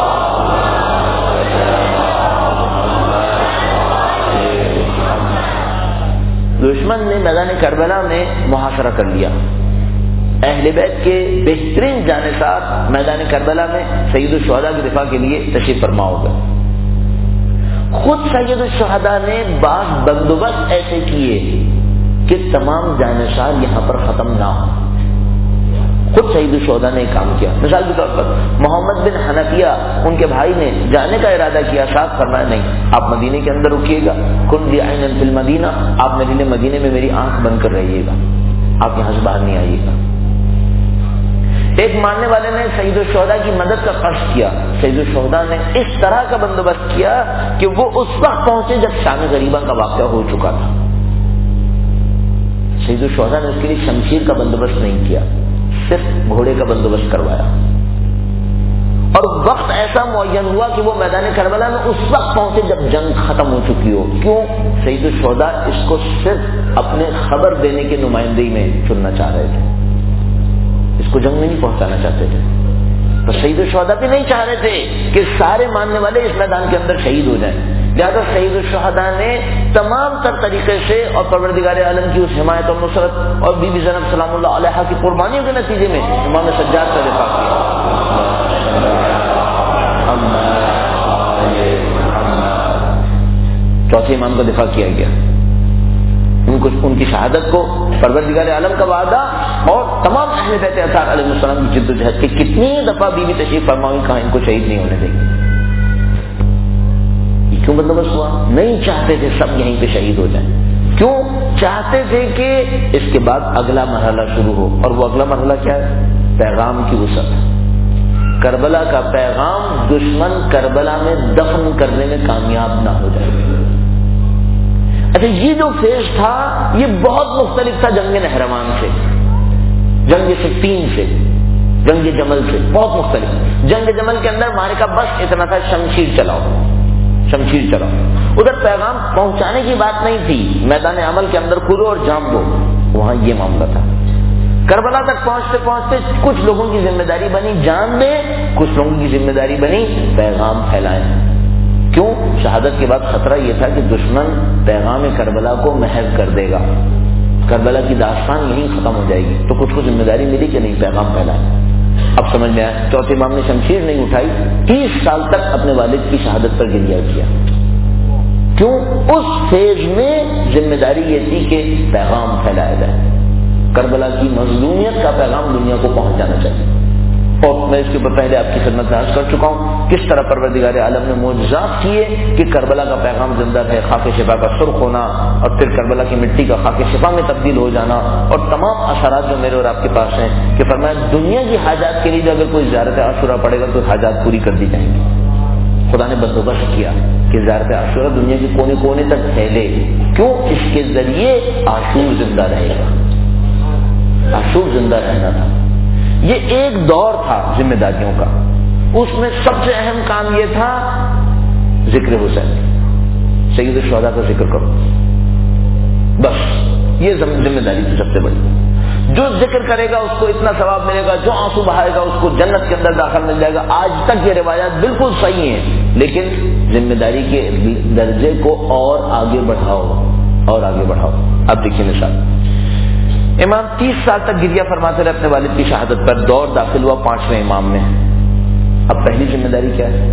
دشمن نے میدان کربلا میں محاصرہ کر لیا۔ اہل بیت کے بہترین جانصار میدان کربلا میں سید الشہداء کی دفاع کے لیے تشریف فرما ہو گئے۔ خود سید الشہداء نے بعض بندوبست ایسے کیے کہ تمام جانصار یہاں پر ختم نہ ہو۔ خود سید الشہداء نے کام کیا۔ مثال کے طور پر محمد بن حنفیہ، ان کے بھائی نے جانے کا ارادہ کیا، ساتھ فرمایا نہیں، آپ مدینے کے اندر رکیے گا، کن لی عین فی المدینہ، آپ میرے لیے مدینے میں میری آنکھ بند کر رہیے گا، آپ یہاں سے باہر نہیں آئیے گا۔ ایک ماننے والے نے سید الشہداء کی مدد کا قصد کیا۔ سید الشہداء نے اس طرح کا بندوبست کیا کہ وہ اس وقت پہنچے جب شام غریبہ کا واقعہ ہو چکا تھا۔ سید الشہداء نے اس کے لیے شمشیر کا بندوبست نہیں کیا، صرف گھوڑے کا بندوبست کروایا، اور وقت ایسا معین ہوا کہ وہ میدان کربلا میں اس وقت پہنچے جب جنگ ختم ہو چکی ہو۔ کیوں؟ سید الشہداء اس کو صرف اپنے خبر دینے کی نمائندگی میں چننا چاہ رہے تھے، اس کو جنگ میں نہیں پہنچانا چاہتے تھے۔ تو سید الشہداء بھی نہیں چاہ رہے تھے کہ سارے ماننے والے اس میدان کے اندر شہید ہو جائیں، لہذا سید الشہداء نے تمام تر طریقے سے اور پروردگار عالم کی اس حمایت اور نصرت اور بی بی زینب سلام اللہ علیہا کی قربانیوں کے نتیجے میں امام سجاد کا دفاع کیا۔ چوتھے امام کا دفاع کیا گیا، ان کو ان کی شہادت کو پروردگار عالم کا وعدہ اور تمام اہل بیت اطہار علیہ السلام کی جد و جہد کی کتنی دفعہ بیوی تشریف فرمائی، کہاں ان کو شہید نہیں ہونے دیں گے۔ یہ کیوں بندوبست ہوا؟ نہیں چاہتے تھے سب یہیں پہ شہید ہو جائیں۔ کیوں چاہتے تھے کہ اس کے بعد اگلا مرحلہ شروع ہو، اور وہ اگلا مرحلہ کیا ہے؟ پیغام کی وسعت۔ کربلا کا پیغام دشمن کربلا میں دفن کرنے میں کامیاب نہ ہو جائے۔ اچھا، یہ جو فیز تھا یہ بہت مختلف تھا جنگ نہروان سے، جنگ صفین سے، جنگ جمل سے، بہت مختلف۔ جنگ جمل کے اندر مارکا بس اتنا تھا، شمشیر چلاؤ شمشیر چلاؤ، ادھر پیغام پہنچانے کی بات نہیں تھی، میدان عمل کے اندر کھلو اور جام دو، وہاں یہ معاملہ تھا۔ کربلا تک پہنچتے پہنچتے کچھ لوگوں کی ذمہ داری بنی جان دیں، کچھ لوگوں کی ذمہ داری بنی پیغام پھیلائیں۔ کیوں؟ شہادت کے بعد خطرہ یہ تھا کہ دشمن پیغام کربلا کو محو کر دے گا، کربلا کی داستان یہیں ختم ہو جائے گی، تو کچھ کو ذمہ داری ملی کہ نہیں پیغام پھیلائیں۔ اب سمجھ میں آیا، چوتھے امام نے شمشیر نہیں اٹھائی، تیس سال تک اپنے والد کی شہادت پر گریہ کیا۔ کیوں؟ اس فیز میں ذمہ داری یہ تھی کہ پیغام پھیلایا جائے، کربلا کی مظلومیت کا پیغام دنیا کو پہنچ جانا چاہیے۔ اور میں اس کے اوپر پہلے آپ کی خدمت میں عرض کر چکا ہوں کس طرح پروردگار عالم نے معجزات کیے کہ کربلا کا پیغام زندہ ہے، خاک شفا کا سرخ ہونا اور پھر کربلا کی مٹی کا خاک شفا میں تبدیل ہو جانا، اور تمام اثرات جو میرے اور آپ کے پاس ہیں کہ فرمایا دنیا کی حاجات کے لیے اگر کوئی زیارت عاشورہ پڑے گا تو حاجات پوری کر دی جائیں گی۔ خدا نے بندوبست کیا کہ زیارت عاشورہ دنیا کے کونے کونے تک پھیلے، کیوں؟ اس کے ذریعے عاشور زندہ رہے گا، عاشور زندہ رہنا تھا۔ یہ ایک دور تھا ذمہ داریوں کا، اس میں سب سے اہم کام یہ تھا ذکر حسین، سید الشہداء کا ذکر کرو، بس یہ ذمہ داری تھی سب سے بڑی۔ جو ذکر کرے گا اس کو اتنا ثواب ملے گا، جو آنسو بہائے گا اس کو جنت کے اندر داخل مل جائے گا۔ آج تک یہ روایات بالکل صحیح ہیں، لیکن ذمہ داری کے درجے کو اور آگے بڑھاؤ اور آگے بڑھاؤ۔ اب دیکھیے مثال، امام تیس سال تک گریہ فرماتے رہے اپنے والد کی شہادت پر، دور داخل ہوا پانچویں امام میں۔ اب پہلی ذمہ داری کیا ہے؟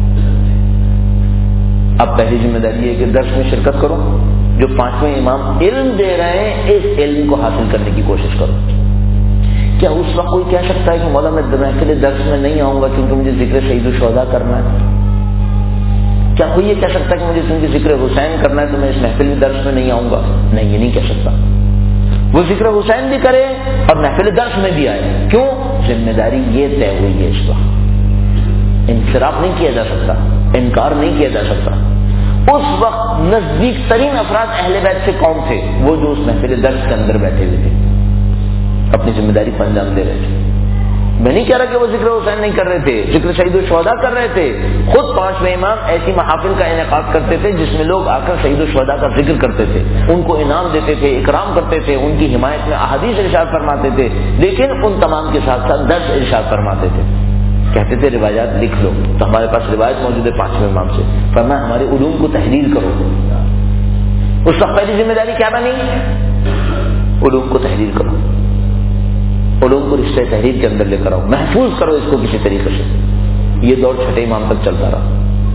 اب پہلی ذمہ داری یہ کہ درس میں شرکت کرو، جو پانچویں امام علم دے رہے ہیں اس علم کو حاصل کرنے کی کوشش کرو۔ کیا اس وقت کوئی کہہ سکتا ہے کہ مولا میں محفل درس میں نہیں آؤں گا کیونکہ مجھے ذکر شہید الشہداء کرنا ہے؟ کیا کوئی یہ کہہ سکتا ہے کہ مجھے کیونکہ ذکر حسین کرنا ہے تو میں اس محفل درس میں نہیں آؤں گا؟ نہیں، یہ نہیں کہہ سکتا۔ وہ ذکر حسین بھی کرے اور محفل درس میں بھی آئے، کیوں؟ ذمہ داری یہ طے ہوئی ہے اس وقت، انصراف نہیں کیا جا سکتا، انکار نہیں کیا جا سکتا۔ اس وقت نزدیک ترین افراد اہل بیت سے کون تھے؟ وہ جو اس محفل درس کے اندر بیٹھے ہوئے تھے، اپنی ذمہ داری کو انجام دے رہے تھے۔ میں نہیں کہہ رہا کہ وہ ذکر حسین نہیں کر رہے تھے، ذکر شہید الشہداء کر رہے تھے۔ خود پانچویں امام ایسی محافل کا انعقاد کرتے تھے جس میں لوگ آ کر شہید الشہداء کا ذکر کرتے تھے، ان کو انعام دیتے تھے، اکرام کرتے تھے، ان کی حمایت میں احادیث ارشاد فرماتے تھے، لیکن ان تمام کے ساتھ ساتھ درس ارشاد فرماتے تھے۔ کہتے تھے روایات لکھ لو، تو ہمارے پاس روایت موجود ہے پانچویں امام سے، فرمایا ہمارے علوم کو تحریر کرو۔ اس وقت پہلی ذمہ داری کیا بنی؟ علوم کو تحریر کرو، علوم کو رشتہ تحریر کے اندر لے کر آؤ، محفوظ کرو اس کو کسی طریقے سے۔ یہ دور چھٹے امام تک چلتا رہا۔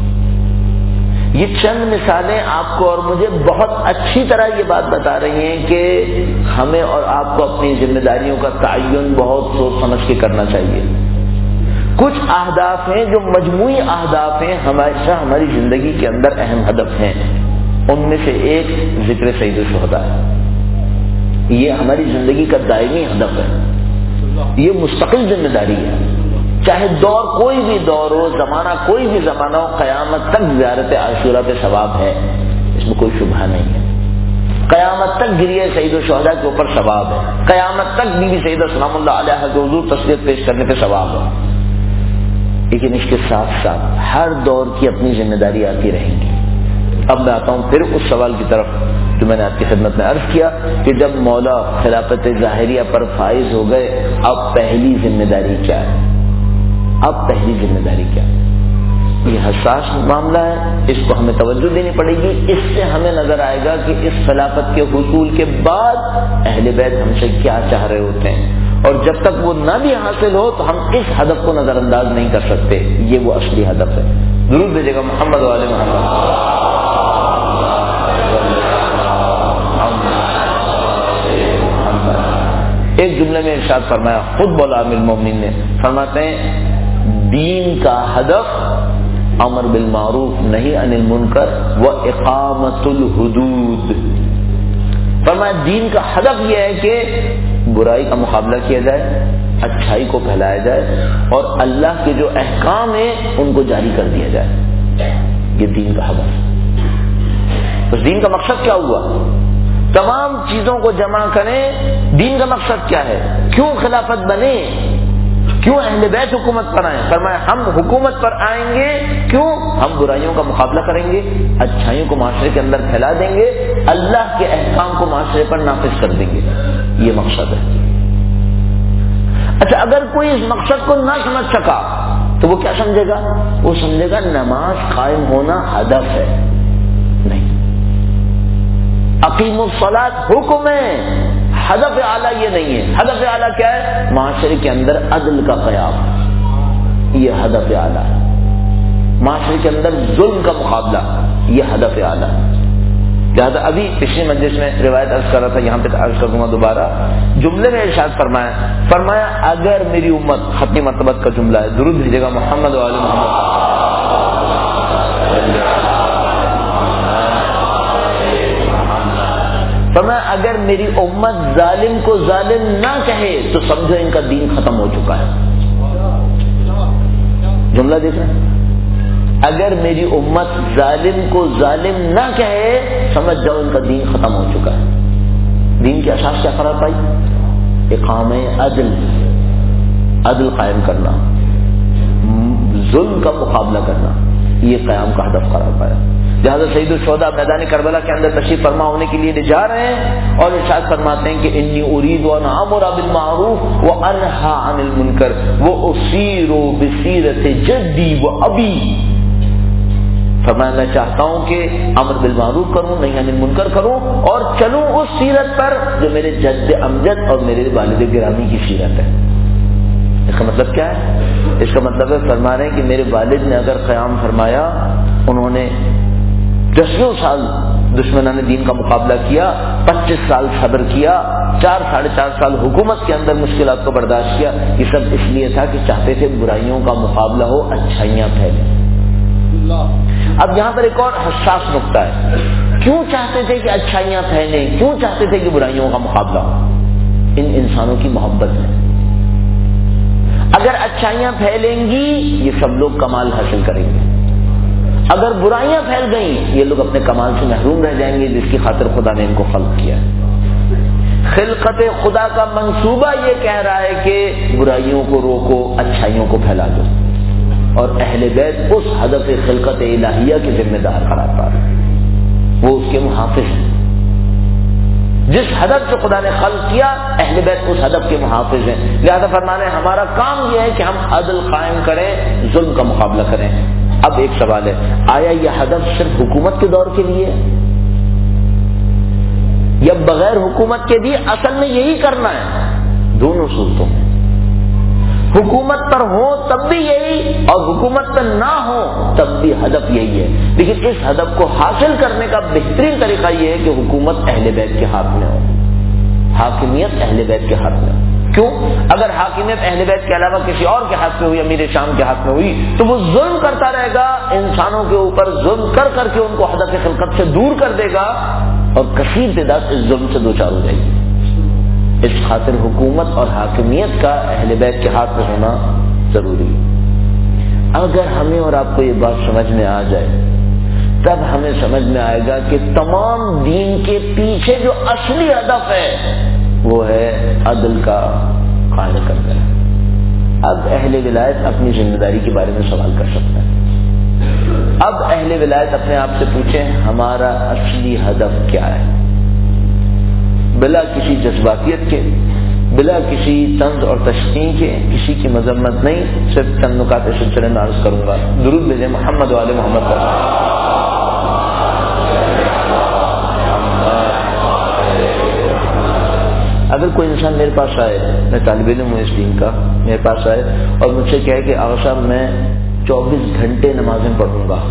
یہ چند مثالیں آپ کو اور مجھے بہت اچھی طرح یہ بات بتا رہی ہیں کہ ہمیں اور آپ کو اپنی ذمہ داریوں کا تعین بہت سوچ سمجھ کے کرنا چاہیے۔ کچھ اہداف ہیں جو مجموعی اہداف ہیں، ہمیشہ ہماری زندگی کے اندر اہم ہدف ہیں، ان میں سے ایک ذکر سید الشہداء ہے۔ یہ ہماری زندگی کا دائمی ہدف ہے، یہ مستقل ذمہ داری ہے، چاہے دور کوئی بھی دور ہو، زمانہ کوئی بھی زمانہ ہو، قیامت تک زیارت عاشورہ پہ ثواب ہے، اس میں کوئی شبہ نہیں ہے۔ قیامت تک گریہ سید الشہداء کے اوپر ثواب ہے، قیامت تک بی بی سیدہ سلام اللہ علیہ کے حضور تسلیت پیش کرنے پہ ثواب ہے۔ لیکن اس کے ساتھ ساتھ ہر دور کی اپنی ذمہ داری آتی رہیں گی۔ اب میں آتا ہوں پھر اس سوال کی طرف جو میں نے آپ کی خدمت میں عرض کیا کہ جب مولا خلافت ظاہریہ پر فائز ہو گئے، اب پہلی ذمہ داری کیا ہے؟ اب پہلی ذمہ داری کیا ہے؟ یہ حساس معاملہ ہے، اس کو ہمیں توجہ دینی پڑے گی۔ اس سے ہمیں نظر آئے گا کہ اس خلافت کے حصول کے بعد اہل بیت ہم سے کیا چاہ رہے ہوتے ہیں، اور جب تک وہ نہ بھی حاصل ہو تو ہم اس ہدف کو نظر انداز نہیں کر سکتے۔ یہ وہ اصلی ہدف ہے۔ درود بھیجے گا محمد والے محمد۔ ایک جملے میں ارشاد فرمایا خود مولا امیر المومنین نے، فرماتے ہیں دین کا ہدف امر بالمعروف نہی عن المنکر و اقامت الحدود۔ فرمایا دین کا ہدف یہ ہے کہ برائی کا مقابلہ کیا جائے، اچھائی کو پھیلایا جائے، اور اللہ کے جو احکام ہیں ان کو جاری کر دیا جائے۔ یہ دین کا ہدف۔ اس دین کا مقصد کیا ہوا؟ تمام چیزوں کو جمع کریں، دین کا مقصد کیا ہے؟ کیوں خلافت بنے؟ کیوں اہل بیت حکومت پر آئیں؟ فرمایا ہم حکومت پر آئیں گے کیوں؟ ہم برائیوں کا مقابلہ کریں گے، اچھائیوں کو معاشرے کے اندر پھیلا دیں گے، اللہ کے احکام کو معاشرے پر نافذ کر دیں گے، یہ مقصد ہے۔ اچھا اگر کوئی اس مقصد کو نہ سمجھ سکا تو وہ کیا سمجھے گا؟ وہ سمجھے گا نماز قائم ہونا ہدف ہے، نہیں، اقیم الصلاۃ حکم ہے، ہدف اعلیٰ یہ نہیں ہے۔ ہدف اعلیٰ کیا ہے؟ معاشرے کے اندر عدل کا قیام، یہ ہدف اعلیٰ ہے۔ معاشرے کے اندر ظلم کا مقابلہ، یہ ہدف اعلیٰ ہے۔ لہٰذا ابھی پچھلی مجلس میں روایت عرض کر رہا تھا، یہاں پہ عرض کر دوں گا دوبارہ، جملے میں ارشاد فرمایا فرمایا اگر میری امت، ختمی مرتبت کا جملہ ہے، درود بھیجے گا محمد و آل محمد، فرمایا اگر میری امت ظالم کو ظالم نہ کہے تو سمجھو ان کا دین ختم ہو چکا ہے۔ جملہ دیکھ رہے ہیں؟ اگر میری امت ظالم کو ظالم نہ کہے سمجھ جاؤ ان کا دین ختم ہو چکا ہے۔ دین کی اساس کیا قرار پائی؟ اقام عدل، عدل قائم کرنا، ظلم کا مقابلہ کرنا، یہ قیام کا ہدف قرار پایا۔ لہٰذا سید الشہداء میدان کربلا کے اندر تشریف فرما ہونے کے لیے جا رہے ہیں اور ارشاد فرماتے ہیں کہ انی ارید ان آمر بالمعروف وانہی عن المنکر واسیر بسیرت جدی وابی، فرمایا میں چاہتا ہوں کہ امر بالمعروف کروں، نہی عن المنکر کروں، اور چلوں اس سیرت پر جو میرے جد امجد اور میرے والد گرامی کی سیرت ہے۔ اس کا مطلب کیا ہے؟ اس کا مطلب ہے فرما رہے ہیں کہ میرے والد نے اگر قیام فرمایا، انہوں نے دسیوں سال دشمنان دین کا مقابلہ کیا، پچیس سال صبر کیا، چار ساڑھے چار سال حکومت کے اندر مشکلات کو برداشت کیا، یہ سب اس لیے تھا کہ چاہتے تھے برائیوں کا مقابلہ ہو، اچھائیاں پھیلیں۔ اب یہاں پر ایک اور حساس نقطہ ہے، کیوں چاہتے تھے کہ اچھائیاں پھیلیں، کیوں چاہتے تھے کہ برائیوں کا مقابلہ ہو؟ ان انسانوں کی محبت ہے۔ اگر اچھائیاں پھیلیں گی یہ سب لوگ کمال حاصل کریں گے، اگر برائیاں پھیل گئیں یہ لوگ اپنے کمال سے محروم رہ جائیں گے جس کی خاطر خدا نے ان کو خلق کیا ہے۔ خلقت خدا کا منصوبہ یہ کہہ رہا ہے کہ برائیوں کو روکو، اچھائیوں کو پھیلا دو، اور اہل بیت اس ہدف خلقت الہیہ کے ذمہ دار قرار پا رہے ہیں، وہ اس کے محافظ ہیں۔ جس ہدف سے خدا نے خلق کیا اہل بیت اس ہدف کے محافظ ہیں، لہذا فرمانے ہمارا کام یہ ہے کہ ہم عدل قائم کریں، ظلم کا مقابلہ کریں۔ اب ایک سوال ہے، آیا یہ ہدف صرف حکومت کے دور کے لیے یا بغیر حکومت کے بھی اصل میں یہی کرنا ہے؟ دونوں صورتوں میں، حکومت پر ہو تب بھی یہی اور حکومت پر نہ ہو تب بھی ہدف یہی ہے، لیکن اس ہدف کو حاصل کرنے کا بہترین طریقہ یہ ہے کہ حکومت اہل بیت کے ہاتھ میں ہو، حاکمیت اہل بیت کے ہاتھ میں ہو۔ کیوں؟ اگر حاکمیت اہل بیت کے علاوہ کسی اور کے ہاتھ میں ہوئی، امیر شام کے ہاتھ میں ہوئی، تو وہ ظلم کرتا رہے گا، انسانوں کے اوپر ظلم کر کر کے ان کو ہدف خلقت سے دور کر دے گا اور کثیر تعداد اس ظلم سے دوچار ہو جائے گی۔ اس خاطر حکومت اور حاکمیت کا اہل بیت کے ہاتھ میں ہونا ضروری ہے۔ اگر ہمیں اور آپ کو یہ بات سمجھ میں آ جائے تب ہمیں سمجھ میں آئے گا کہ تمام دین کے پیچھے جو اصلی ہدف ہے وہ ہے عدل کا قائم کرنا۔ اب اہل ولایت اپنی ذمہ داری کے بارے میں سوال کر سکتا ہے۔ اب اہل ولایت اپنے آپ سے پوچھیں ہمارا اصلی ہدف کیا ہے، بلا کسی جذباتیت کے، بلا کسی طنز اور تشنیع کے، کسی کی مذمت نہیں، صرف چند نکات اس سلسلے میں عرض کروں گا۔ درود بھیجیں محمد و آل محمد پر۔ اگر کوئی انسان میرے پاس آئے، میں طالب علم ہوں اس دین کا، میرے پاس آئے اور مجھ سے کہے کہ آغا صاحب میں چوبیس گھنٹے نمازیں پڑھوں گا،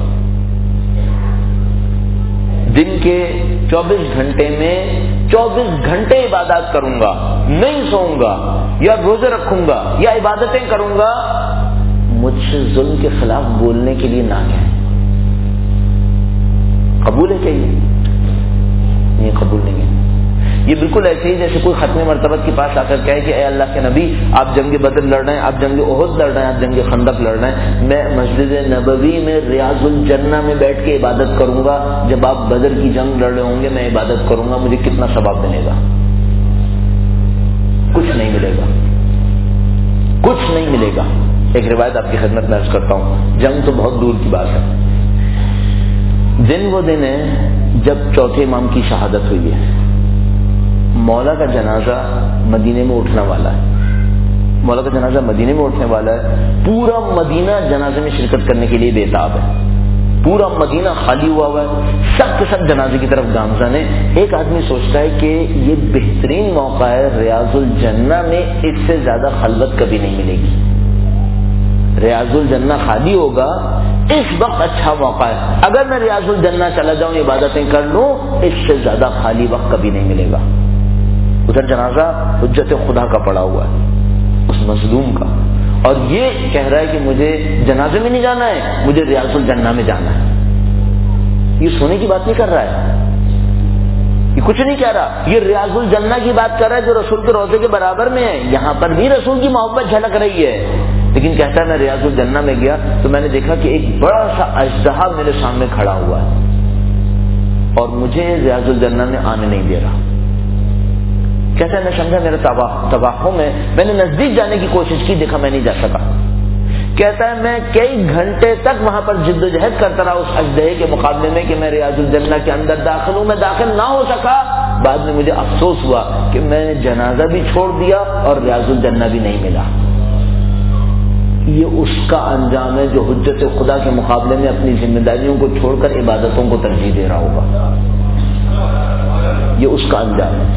دن کے چوبیس گھنٹے میں چوبیس گھنٹے عبادات کروں گا، نہیں سوؤں گا یا روزے رکھوں گا یا عبادتیں کروں گا، مجھ سے ظلم کے خلاف بولنے کے لیے نہ کہیں، قبول ہے کہ یہ قبول نہیں ہے؟ یہ بالکل ایسے ہی جیسے کوئی ختم مرتبت کے پاس آ کر کہے کہ اے اللہ کے نبی آپ جنگ بدر لڑ رہے ہیں، آپ جنگ احد لڑ رہے ہیں، آپ جنگ خندق لڑ رہے ہیں، میں مسجد نبوی میں ریاض الجنہ میں بیٹھ کے عبادت کروں گا، جب آپ بدر کی جنگ لڑ رہے ہوں گے میں عبادت کروں گا، مجھے کتنا ثواب ملے گا؟ کچھ نہیں ملے گا۔ کچھ نہیں ملے گا. ایک روایت آپ کی خدمت میں عرض کرتا ہوں، جنگ تو بہت دور کی بات ہے. دن وہ دن ہے جب چوتھے امام کی شہادت ہوئی ہے. مولا کا جنازہ مدینے میں اٹھنے والا ہے. مولا کا جنازہ مدینے میں اٹھنے والا ہے. پورا مدینہ جنازے میں شرکت کرنے کے لیے بےتاب ہے. پورا مدینہ خالی ہوا ہوا ہے، سب کے سب جنازے کی طرف گامزن ہے. ایک آدمی سوچتا ہے کہ یہ بہترین موقع ہے، ریاض الجنہ میں اس سے زیادہ خلوت کبھی نہیں ملے گی. ریاض الجنہ خالی ہوگا، اس وقت اچھا موقع ہے. اگر میں ریاض الجنہ چلا جاؤں، عبادتیں کر لوں، اس سے زیادہ خالی وقت کبھی نہیں ملے گا. ادھر جنازہ حجت خدا کا پڑا ہوا ہے، اس مظلوم کا، اور یہ کہہ رہا ہے کہ مجھے جنازے میں نہیں جانا ہے، مجھے ریاض الجنہ میں جانا ہے. یہ سونے کی بات نہیں کر رہا ہے، یہ کچھ نہیں کہہ رہا، یہ ریاض الجنہ کی بات کر رہا ہے جو رسول کے روضے کے برابر میں ہے. یہاں پر بھی رسول کی محبت جھلک رہی ہے، لیکن کہتا ہے میں ریاض الجنہ میں گیا تو میں نے دیکھا کہ ایک بڑا سا اژدہا میرے سامنے کھڑا ہوا ہے اور مجھے ریاض الجنہ میں آنے نہیں دے رہا. کہتا ہے میں سمجھا میرے تباہوں میں میں نے نزدیک جانے کی کوشش کی، دیکھا میں نہیں جا سکا. کہتا ہے میں کئی گھنٹے تک وہاں پر جد و جہد کرتا رہا اس اژدہے کے مقابلے میں کہ میں ریاض الجنہ کے اندر داخل ہوں. میں داخل نہ ہو سکا. بعد میں مجھے افسوس ہوا کہ میں نے جنازہ بھی چھوڑ دیا اور ریاض الجنہ بھی نہیں ملا. یہ اس کا انجام ہے جو حجت خدا کے مقابلے میں اپنی ذمہ داریوں کو چھوڑ کر عبادتوں کو ترجیح دے رہا ہوگا. یہ اس کا انجام ہے.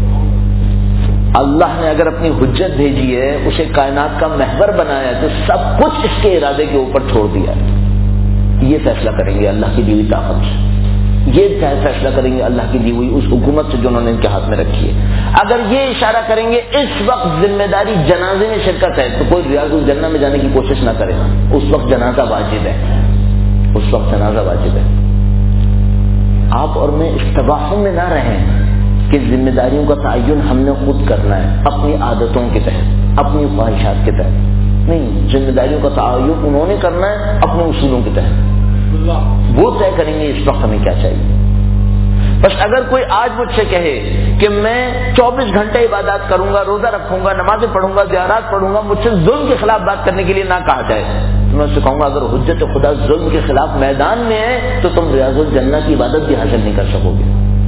اللہ نے اگر اپنی حجت بھیجی ہے، اسے کائنات کا محور بنایا ہے، تو سب کچھ اس کے ارادے کے اوپر چھوڑ دیا ہے. یہ فیصلہ کریں گے اللہ کی دی ہوئی طاقت سے، یہ فیصلہ کریں گے اللہ کی دی ہوئی اس حکومت سے جو انہوں نے ان کے ہاتھ میں رکھی ہے. اگر یہ اشارہ کریں گے اس وقت ذمہ داری جنازے میں شرکت ہے، تو کوئی ریاض الجنہ میں جانے کی کوشش نہ کرے. اس وقت جنازہ واجب ہے، اس وقت جنازہ واجب ہے. آپ اور میں اس تباہم میں نہ رہیں کہ ذمہ داریوں کا تعین ہم نے خود کرنا ہے اپنی عادتوں کے تحت، اپنی خواہشات کے تحت. نہیں، ذمہ داریوں کا تعین انہوں نے کرنا ہے اپنے اصولوں کے تحت. وہ طے کریں گے اس وقت ہمیں کیا چاہیے. بس اگر کوئی آج مجھ سے کہے کہ میں چوبیس گھنٹے عبادات کروں گا، روزہ رکھوں گا، نمازیں پڑھوں گا، زیارات پڑھوں گا، مجھ سے ظلم کے خلاف بات کرنے کے لیے نہ کہا جائے، تو میں اس سے کہوں گا اگر حجت خدا ظلم کے خلاف میدان میں ہے تو تم ریاض الجنہ کی عبادت بھی حاصل نہیں کر سکو گے.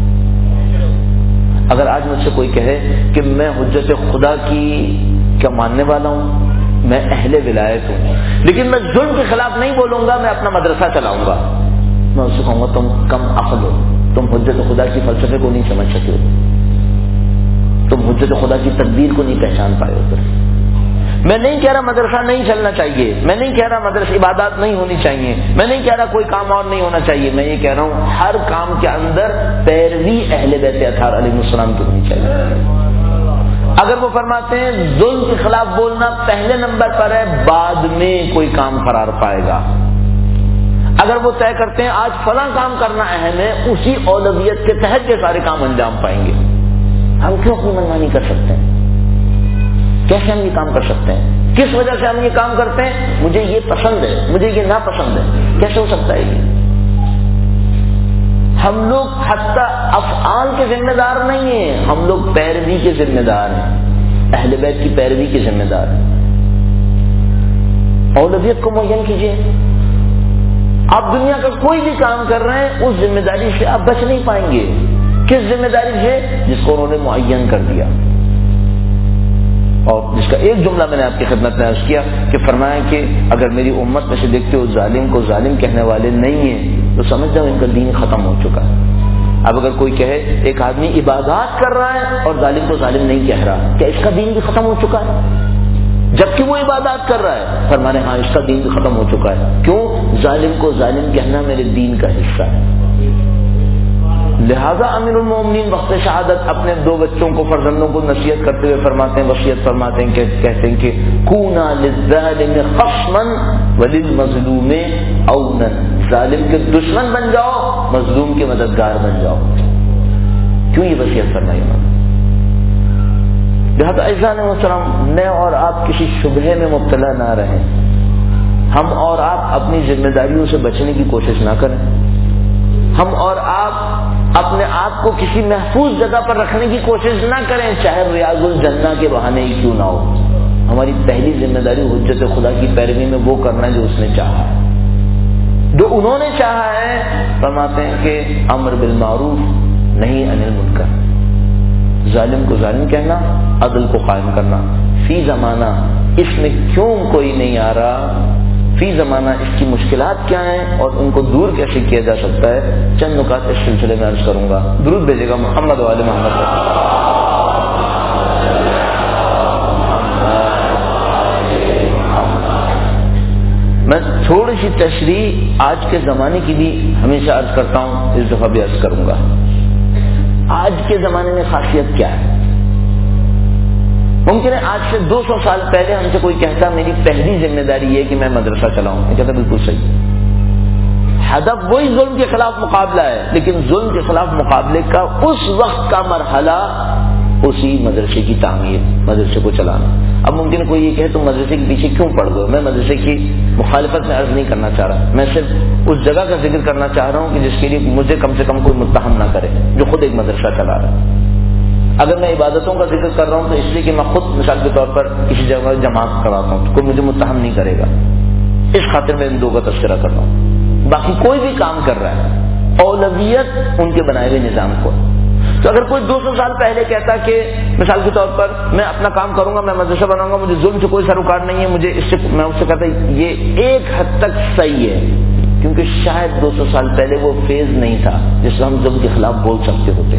اگر آج مجھ سے کوئی کہے کہ میں حجت خدا کی کیا ماننے والا ہوں، میں اہل ولایت ہوں، لیکن میں ظلم کے خلاف نہیں بولوں گا، میں اپنا مدرسہ چلاؤں گا، میں اس سے کہوں گا تم کم عقل ہو، تم حجت خدا کی فلسفے کو نہیں سمجھ سکے ہو، تم حجت خدا کی تدبیر کو نہیں پہچان پائے ہو. میں نہیں کہہ رہا مدرسہ نہیں چلنا چاہیے، میں نہیں کہہ رہا مدرسہ عبادات نہیں ہونی چاہیے، میں نہیں کہہ رہا کوئی کام اور نہیں ہونا چاہیے. میں یہ کہہ رہا ہوں ہر کام کے اندر پیروی اہل بیت اطہار علیہ السلام کی ہونی چاہیے. اگر وہ فرماتے ہیں ظلم کے خلاف بولنا پہلے نمبر پر ہے، بعد میں کوئی کام قرار پائے گا. اگر وہ طے کرتے ہیں آج فلاں کام کرنا اہم ہے، اسی اولویت کے تحت یہ سارے کام انجام پائیں گے. ہم کیوں اپنی منمانی کر سکتے ہیں؟ کیسے ہم یہ کام کر سکتے ہیں؟ کس وجہ سے ہم یہ کام کرتے ہیں؟ مجھے یہ پسند ہے، مجھے یہ ناپسند ہے. کیسے ہو سکتا ہے یہ؟ ہم لوگ حتی افعال کے ذمہ دار نہیں ہیں، ہم لوگ پیروی کے ذمہ دار ہیں، اہل بیت کی پیروی کے ذمہ دار ہیں. اولویت کو معین کیجیے. آپ دنیا کا کوئی بھی کام کر رہے ہیں، اس ذمہ داری سے آپ بچ نہیں پائیں گے. کس ذمہ داری سے؟ جس کو انہوں نے معین کر دیا، اور جس کا ایک جملہ میں نے آپ کی خدمت میں عرض کیا کہ فرمایا کہ اگر میری امت میں سے دیکھتے ہو ظالم کو ظالم کہنے والے نہیں ہیں تو سمجھ جاؤ ان کا دین ختم ہو چکا ہے. اب اگر کوئی کہے ایک آدمی عبادات کر رہا ہے اور ظالم کو ظالم نہیں کہہ رہا، کیا اس کا دین بھی ختم ہو چکا ہے؟ جبکہ وہ عبادات کر رہا ہے. فرمانے ہاں اس کا دین بھی ختم ہو چکا ہے. کیوں؟ ظالم کو ظالم کہنا میرے دین کا حصہ ہے. لہذا امیر المومنین وقت شہادت اپنے دو بچوں کو، فرزندوں کو نصیحت کرتے ہوئے فرماتے ہیں، وصیت فرماتے ہیں کہ کہتے ہیں کہ کونا للظالم خصما وللمظلوم عونا. ظالم کے دشمن بن جاؤ، مظلوم کے مددگار بن جاؤ. کیوں یہ وصیت فرمائی انہوں نے؟ لہذا اعزائے محترم، میں اور آپ کسی شبہے میں مبتلا نہ رہیں. ہم اور آپ اپنی ذمہ داریوں سے بچنے کی کوشش نہ کریں. ہم اور آپ اپنے آپ کو کسی محفوظ جگہ پر رکھنے کی کوشش نہ کریں، چاہے ریاض الجنہ کے بہانے ہی کیوں نہ ہو. ہماری پہلی ذمہ داری حجت خدا کی پیروی میں وہ کرنا ہے جو اس نے چاہا ہے. جو انہوں نے چاہا ہے فرماتے ہیں کہ امر بالمعروف نہیں عن المنکر، ظالم کو ظالم کہنا، عدل کو قائم کرنا. فی زمانہ اس میں کیوں کوئی نہیں آ رہا، فی زمانہ اس کی مشکلات کیا ہیں اور ان کو دور کیسے کیا جا سکتا ہے، چند نکات اس سلسلے میں عرض کروں گا. درود بھیجے گا محمد و آل محمد. میں تھوڑی سی تشریح آج کے زمانے کی بھی ہمیشہ عرض کرتا ہوں، اس دفعہ بھی عرض کروں گا. آج کے زمانے میں خاصیت کیا ہے؟ ممکن ہے آج سے دو سو سال پہلے ہم سے کوئی کہتا میری پہلی ذمہ داری یہ کہ میں مدرسہ چلاؤں، میں کہتا بالکل صحیح. ہدف وہی ظلم کے خلاف مقابلہ ہے، لیکن ظلم کے خلاف مقابلے کا اس وقت کا مرحلہ اسی مدرسے کی تعمیر، مدرسے کو چلانا. اب ممکن ہے کوئی یہ کہے تم مدرسے کے پیچھے کیوں پڑ گئے؟ میں مدرسے کی مخالفت میں عرض نہیں کرنا چاہ رہا، میں صرف اس جگہ کا ذکر کرنا چاہ رہا ہوں کہ جس کے لیے مجھے کم سے کم کوئی متہم نہ کرے جو خود ایک مدرسہ چلا رہا ہے. اگر میں عبادتوں کا ذکر کر رہا ہوں تو اس لیے کہ میں خود مثال کے طور پر کسی جگہ جماعت کراتا ہوں تو کوئی مجھے متہم نہیں کرے گا، اس خاطر میں ان دو کا تذکرہ کر رہا ہوں. باقی کوئی بھی کام کر رہا ہے اولویت ان کے بنائے ہوئے نظام کو. تو اگر کوئی دو سو سال پہلے کہتا کہ مثال کے طور پر میں اپنا کام کروں گا، میں مدرسہ بناؤں گا، مجھے ظلم سے کوئی سروکار نہیں ہے، مجھے اس سے میں اس سے کہتا یہ ایک حد تک صحیح ہے، کیونکہ شاید دو سو سال پہلے وہ فیز نہیں تھا جس سے ہم ظلم کے خلاف بول سکتے ہوتے،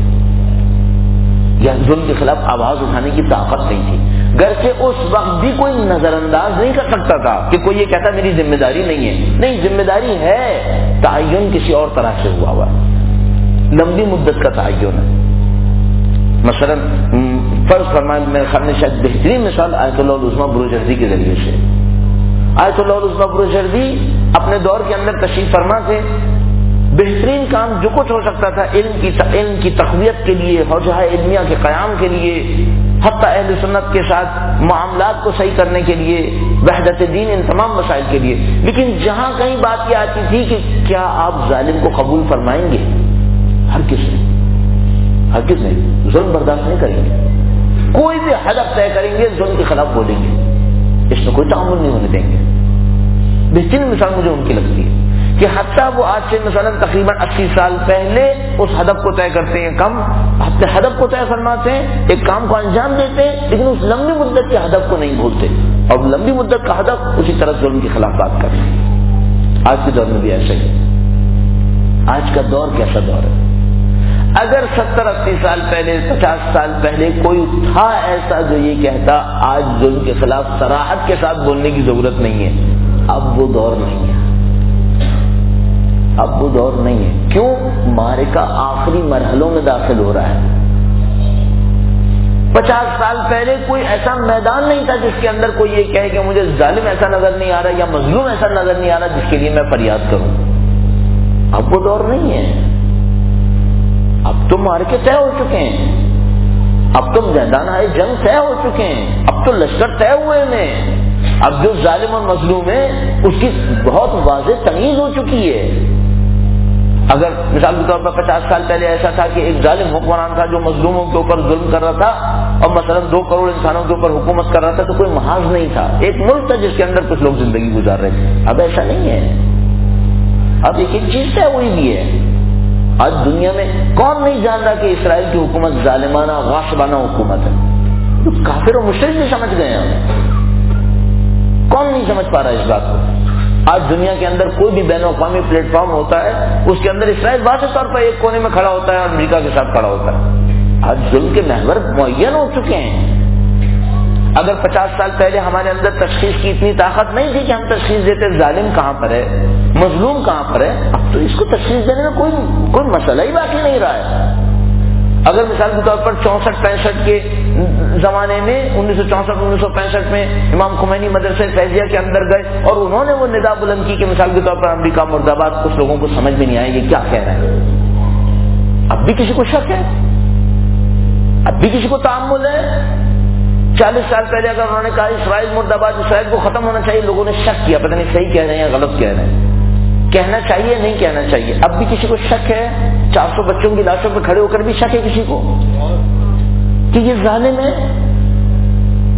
یا ظلم کے خلاف آواز اٹھانے کی طاقت نہیں تھی. گرچہ اس وقت بھی کوئی نظر انداز نہیں کر سکتا تھا کہ کوئی یہ کہتا میری ذمہ داری نہیں ہے. نہیں، ذمہ داری ہے، تعین کسی اور طرح سے ہوا ہوا، لمبی مدت کا تعین ہے. مثلا فرض فرمائیں، میرے خیال میں شاید بہترین مثال آیت اللہ العظمیٰ بروجردی کے ذریعے سے. آیت اللہ العظمیٰ بروجردی اپنے دور کے اندر تشریف فرما تھے. بہترین کام جو کچھ ہو سکتا تھا علم کی علم کی تقویت کے لیے، حوزہ علمیہ کے قیام کے لیے، حتی اہل سنت کے ساتھ معاملات کو صحیح کرنے کے لیے، وحدت دین، ان تمام مسائل کے لیے. لیکن جہاں کہیں بات یہ آتی تھی کہ کیا آپ ظالم کو قبول فرمائیں گے، ہر کس نے ہر کس نے ظلم برداشت نہیں کریں گے. کوئی بھی ہدف طے کریں گے ظلم کے خلاف بولیں گے، اس میں کوئی تعامل نہیں ہونے دیں گے. بہترین مثال مجھے ان کی لگتی ہے کہ حتیٰ وہ آج سے مثلا تقریباً اسی سال پہلے اس ہدف کو طے کرتے ہیں، کم اپنے ہدف کو طے فرماتے ہیں، ایک کام کو انجام دیتے ہیں، لیکن اس لمبی مدت کے ہدف کو نہیں بھولتے، اور لمبی مدت کا ہدف اسی طرح ظلم کے خلاف بات کرتے ہیں. آج کے دور میں بھی ایسا ہی. آج کا دور کیسا دور ہے؟ اگر ستر اسی سال پہلے، پچاس سال پہلے کوئی تھا ایسا جو یہ کہتا آج ظلم کے خلاف صراحت کے ساتھ بولنے کی ضرورت نہیں ہے، اب وہ دور نہیں ہے. اب وہ دور نہیں ہے. کیوں؟ معرکہ آخری مرحلوں میں داخل ہو رہا ہے. پچاس سال پہلے کوئی ایسا میدان نہیں تھا جس کے اندر کوئی یہ کہے کہ مجھے ظالم ایسا نظر نہیں آ رہا یا مظلوم ایسا نظر نہیں آ رہا جس کے لیے میں فریاد کروں. اب وہ دور نہیں ہے. اب تو معرکے طے ہو چکے ہیں، اب تو میدان آئے جنگ طے ہو چکے ہیں، اب تو لشکر طے ہوئے ہیں. اب جو ظالم اور مظلوم ہے اس کی بہت واضح تمیز ہو چکی ہے. اگر مثال کے طور پر پچاس سال پہلے ایسا تھا کہ ایک ظالم حکمران تھا جو مظلوموں کے اوپر ظلم کر رہا تھا اور مثلا دو کروڑ انسانوں کے اوپر حکومت کر رہا تھا تو کوئی محاذ نہیں تھا، ایک ملک تھا جس کے اندر کچھ لوگ زندگی گزار رہے تھے. اب ایسا نہیں ہے. اب ایک ایک چیز طے ہوئی بھی ہے. آج دنیا میں کون نہیں جان رہا کہ اسرائیل کی حکومت ظالمانہ غاصبانہ حکومت ہے؟ تو کافر و مشرک نہیں سمجھ گئے ہیں. کون نہیں سمجھ پا رہا اس بات کو؟ آج دنیا کے اندر کوئی بھی بین الاقوامی پلیٹ فارم ہوتا ہے اس کے اندر اسرائیل واضح طور پر ایک کونے میں کھڑا ہوتا ہے اور امریکہ کے ساتھ کھڑا ہوتا ہے. آج ظلم کے محور معین ہو چکے ہیں. اگر پچاس سال پہلے ہمارے اندر تشخیص کی اتنی طاقت نہیں تھی کہ ہم تشخیص دیتے ظالم کہاں پر ہے، مظلوم کہاں پر ہے، اب تو اس کو تشخیص دینے میں کوئی کوئی مسئلہ ہی باقی نہیں رہا ہے. اگر مثال کے طور پر چونسٹھ پینسٹھ کے زمانے میں انیس سو چونسٹھ انیس سو پینسٹھ میں امام خمینی مدرسہ فیضیہ کے اندر گئے اور انہوں نے وہ ندا بلند کی کہ مثال کے طور پر امریکہ مرد آباد، کچھ لوگوں کو سمجھ میں نہیں آئے یہ کیا کہہ رہے ہیں. اب بھی کسی کو شک ہے، اب بھی کسی کو تعامل ہے. چالیس سال پہلے اگر انہوں نے کہا اسرائیل مرد آباد، اسرائیل کو ختم ہونا چاہیے، لوگوں نے شک کیا پتہ نہیں صحیح کہہ رہے ہیں یا غلط کہہ رہے ہیں، کہنا چاہیے نہیں کہنا چاہیے. اب بھی کسی کو شک ہے. چار سو بچوں کی لاشوں پہ کھڑے ہو کر بھی شک ہے کسی کو کہ یہ ظالم ہے.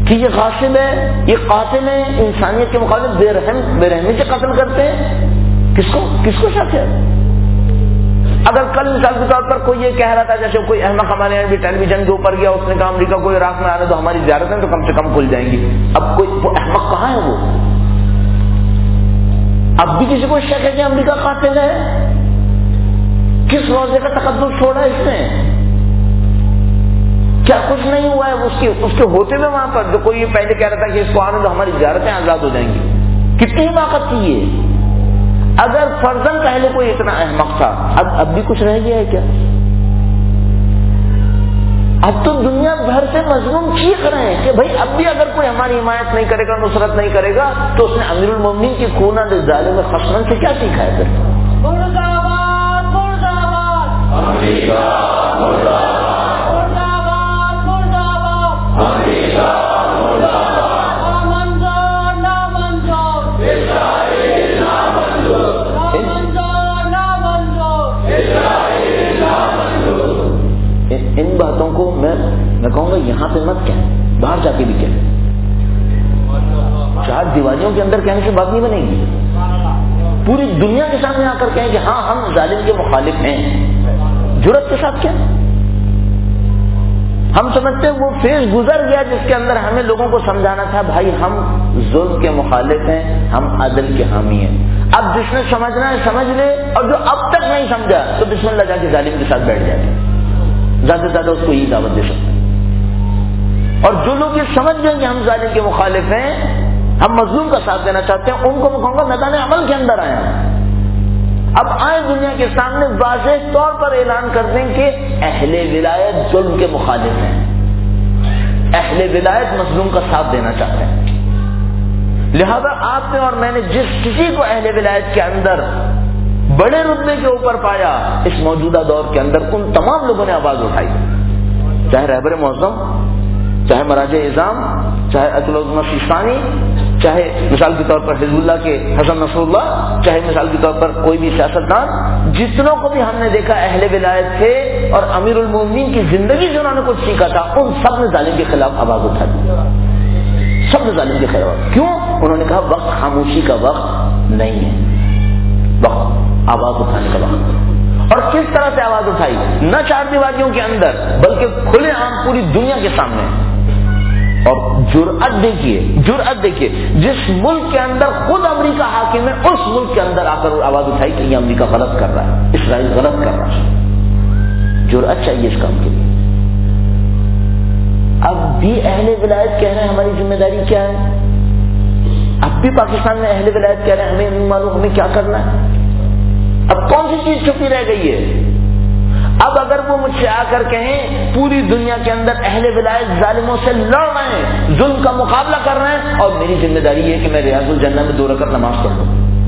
کہ یہ غاصب ہے، یہ قاتل ہے، انسانیت کے مقابلے بے رحم بے رحمی سے قتل کرتے ہیں، کس کو کس کو شک ہے؟ اگر کل مثال کے طور پر کوئی یہ کہہ رہا تھا، جیسے کوئی احمق ہمارے یہاں بھی ٹیلی ویژن کے اوپر گیا، اس نے کہا امریکہ کو عراق میں آنے تو ہماری زیارتیں تو کم سے کم کھل جائیں گی. اب کوئی وہ احمق کہاں ہے؟ وہ اب بھی کسی کو شک ہے کہ امریکہ قاتل ہے؟ کس روزے کا تقدس چھوڑا اس نے؟ کیا کچھ نہیں ہوا ہے اس کے اس کے ہوتے ہوئے وہاں پر؟ جو کوئی یہ پہلے کہہ رہا تھا کہ اس کو آنے تو ہماری زیارتیں آزاد ہو جائیں گی. کتنی حماقت کی ہے! اگر فرضاً پہلے کوئی اتنا احمق تھا، اب اب بھی کچھ رہ گیا ہے کیا؟ اب تو دنیا بھر سے مظلوم چیخ رہے ہیں کہ بھائی اب بھی اگر کوئی ہماری حمایت نہیں کرے گا، نصرت نہیں کرے گا، تو اس نے امیر المومنین کی کونا ظالم خصمن سے کیا سیکھا ہے؟ پھر مرد آباد مرد آباد امریکہ مرد آباد مرد آباد مرد آباد امریکہ مرد آباد نامنظور نامنظور اسرائیل نامنظور نامنظور نامنظور اسرائیل نامنظور. ان باتوں کو میں میں کہوں گا یہاں پہ مت کہیں، باہر جا کے بھی کہیں. چار دیواریوں کے اندر کہنے سے بات نہیں بنے گی. پوری دنیا کے سامنے آ کر کہیں کہ ہاں ہم ظالم کے مخالف ہیں، جرأت کے ساتھ کیا؟ ہم سمجھتے ہیں وہ فیز گزر گیا جس کے اندر ہمیں لوگوں کو سمجھانا تھا بھائی ہم ظلم کے مخالف ہیں، ہم عدل کے حامی ہیں. اب جس نے سمجھنا ہے سمجھ لے، اور جو اب تک نہیں سمجھا تو بسم اللہ جا کے ظالم کے ساتھ بیٹھ جائے. زیادہ سے زیادہ اس کو یہی دعوت دے سکتے ہیں. اور جو لوگ یہ سمجھ گئے کہ ہم ظالم کے مخالف ہیں، ہم مظلوم کا ساتھ دینا چاہتے ہیں، ان کو میں کہوں گا میدان عمل کے اندر آئے. اب آئے دنیا کے سامنے واضح طور پر اعلان کر دیں کہ اہل ولایت ظلم کے مخالف ہیں، اہل ولایت مظلوم کا ساتھ دینا چاہتے ہیں. لہذا آپ نے اور میں نے جس کسی کو اہل ولایت کے اندر بڑے رتبے کے اوپر پایا، اس موجودہ دور کے اندر ان تمام لوگوں نے آواز اٹھائی، چاہے رہبر معظم، چاہے مراجع اعظام، چاہے اطلاع العظمی سیستانی، چاہے مثال کے طور پر حزب اللہ کے حسن نصر اللہ، چاہے مثال کے طور پر کوئی بھی سیاستدان. جتنوں کو بھی ہم نے دیکھا اہل ولایت تھے اور امیر المومنین کی زندگی سے انہوں نے کچھ سیکھا تھا، ان سب نے ظالم کے خلاف آواز اٹھا دی. سب نے ظالم کے خلاف. کیوں؟ انہوں نے کہا وقت خاموشی کا وقت نہیں ہے، وقت آواز اٹھانے کا وقت. اور کس طرح سے آواز اٹھائی؟ نہ چار دیواریوں کے اندر بلکہ کھلے عام پوری دنیا کے سامنے. اور جرأت دیکھیے، جرأت دیکھیے، جس ملک کے اندر خود امریکہ حاکم ہے اس ملک کے اندر آ کر آواز اٹھائی کہ یہ امریکہ غلط کر رہا ہے، اسرائیل غلط کر رہا ہے. جرأت چاہیے اس کام کے لیے. اب بھی اہل ولایت کہہ رہے ہیں ہماری ذمہ داری کیا ہے؟ اب بھی پاکستان میں اہل ولایت کہہ رہے ہیں ہمیں نہیں معلوم ہمیں کیا کرنا ہے. اب کون سی چیز چھپی رہ گئی ہے؟ اب اگر وہ مجھ سے آ کر کہیں پوری دنیا کے اندر اہل ولایت ظالموں سے لڑ رہے ہیں، ظلم کا مقابلہ کر رہے ہیں، اور میری ذمہ داری یہ ہے کہ میں ریاض الجنہ میں دو رکعت نماز پڑھ لوں،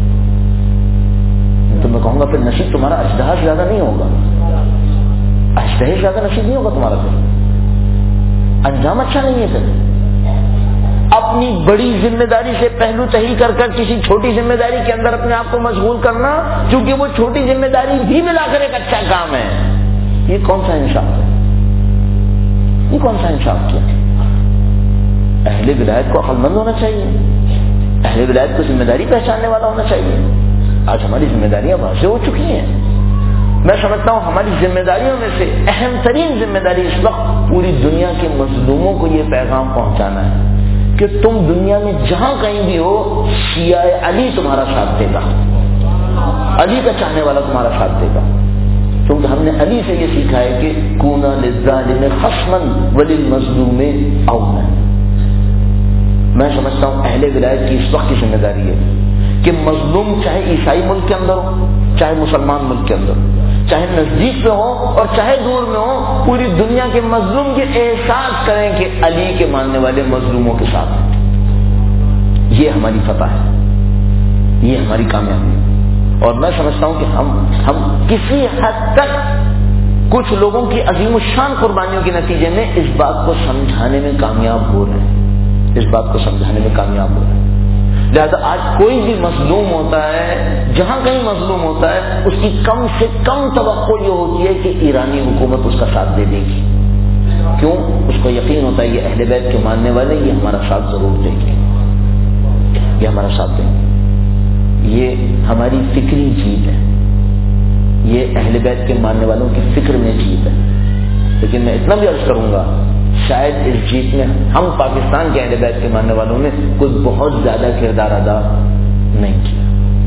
تو میں کہوں گا پھر نصیب تمہارا اجدہا زیادہ نہیں ہوگا، اجدہا زیادہ نصیب نہیں ہوگا تمہارا، پھر انجام اچھا نہیں ہے. پھر اپنی بڑی ذمہ داری سے پہلو تہی کر کر کسی چھوٹی ذمہ داری کے اندر اپنے آپ کو مشغول کرنا، کیونکہ وہ چھوٹی ذمہ داری بھی ملا کر ایک اچھا کام ہے. یہ کون سا انصاف ہے؟ یہ کون سا انصاف کیا؟ اہل ولایت کو عقل مند ہونا چاہیے، اہل ولایت کو ذمہ داری پہچاننے والا ہونا چاہیے. آج ہماری ذمہ داریاں واضح ہو چکی ہیں. میں سمجھتا ہوں ہماری ذمہ داریوں میں سے اہم ترین ذمہ داری اس وقت پوری دنیا کے مظلوموں کو یہ پیغام پہنچانا ہے کہ تم دنیا میں جہاں کہیں بھی ہو، شیعہ علی تمہارا ساتھ دے گا، علی کا چاہنے والا تمہارا ساتھ دے گا. کیونکہ ہم نے علی سے یہ سیکھا ہے کہ کونا للظالم خصما وللمظلوم عونا. میں سمجھتا ہوں اہل ولایت کی اس وقت کی ذمہ داری ہے کہ مظلوم چاہے عیسائی ملک کے اندر ہو، چاہے مسلمان ملک کے اندر ہو، چاہے نزدیک میں ہو اور چاہے دور میں ہو، پوری دنیا کے مظلوم کے احساس کریں کہ علی کے ماننے والے مظلوموں کے ساتھ ہیں. یہ ہماری فتح ہے، یہ ہماری کامیابی ہے. اور میں سمجھتا ہوں کہ ہم ہم کسی حد تک کچھ لوگوں کی عظیم الشان قربانیوں کے نتیجے میں اس بات کو سمجھانے میں کامیاب ہو رہے ہیں، اس بات کو سمجھانے میں کامیاب ہو رہے ہیں. لہذا آج کوئی بھی مظلوم ہوتا ہے، جہاں کہیں مظلوم ہوتا ہے، اس کی کم سے کم توقع یہ ہوتی ہے کہ ایرانی حکومت اس کا ساتھ دے دے گی، کیوں؟ اس کو یقین ہوتا ہے یہ اہل بیت کے ماننے والے یہ ہمارا ساتھ ضرور دیں گے، یہ ہمارا ساتھ دیں گے، یہ ہماری فکری جیت ہے، یہ اہل بیت کے ماننے والوں کی فکر میں جیت ہے۔ لیکن میں اتنا بھی عرض کروں گا شاید اس جیت میں ہم پاکستان کے اہل بیت کے ماننے والوں نے کوئی بہت زیادہ کردار ادا نہیں کیا۔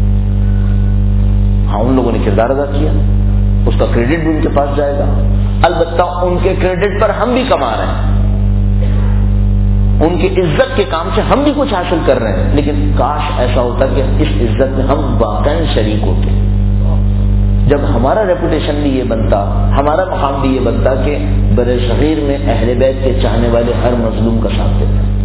ہاں ان لوگوں نے کردار ادا کیا، اس کا کریڈٹ بھی ان کے پاس جائے گا، البتہ ان کے کریڈٹ پر ہم بھی کما رہے ہیں، ان کی عزت کے کام سے ہم بھی کچھ حاصل کر رہے ہیں، لیکن کاش ایسا ہوتا کہ اس عزت میں ہم واقعی شریک ہوتے، جب ہمارا ریپوٹیشن بھی یہ بنتا، ہمارا مقام بھی یہ بنتا کہ بر صغیر میں اہل بیت کے چاہنے والے ہر مظلوم کا ساتھ دیتے ہیں۔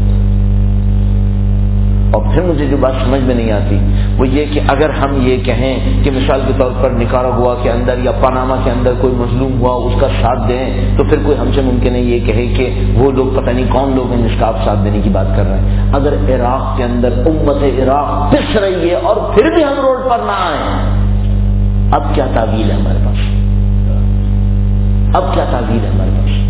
اور پھر مجھے جو بات سمجھ میں نہیں آتی وہ یہ کہ اگر ہم یہ کہیں کہ مثال کے طور پر نکاراگوا کے اندر یا پاناما کے اندر کوئی مظلوم ہوا اس کا ساتھ دیں، تو پھر کوئی ہم سے ممکن ہے یہ کہے کہ وہ لوگ پتہ نہیں کون لوگ ہیں جس کا آپ ساتھ دینے کی بات کر رہے ہیں۔ اگر عراق کے اندر امت عراق پس رہی ہے اور پھر بھی ہم روڈ پر نہ آئیں، اب کیا تعویل ہے ہمارے پاس؟ اب کیا تعویل ہے ہمارے پاس؟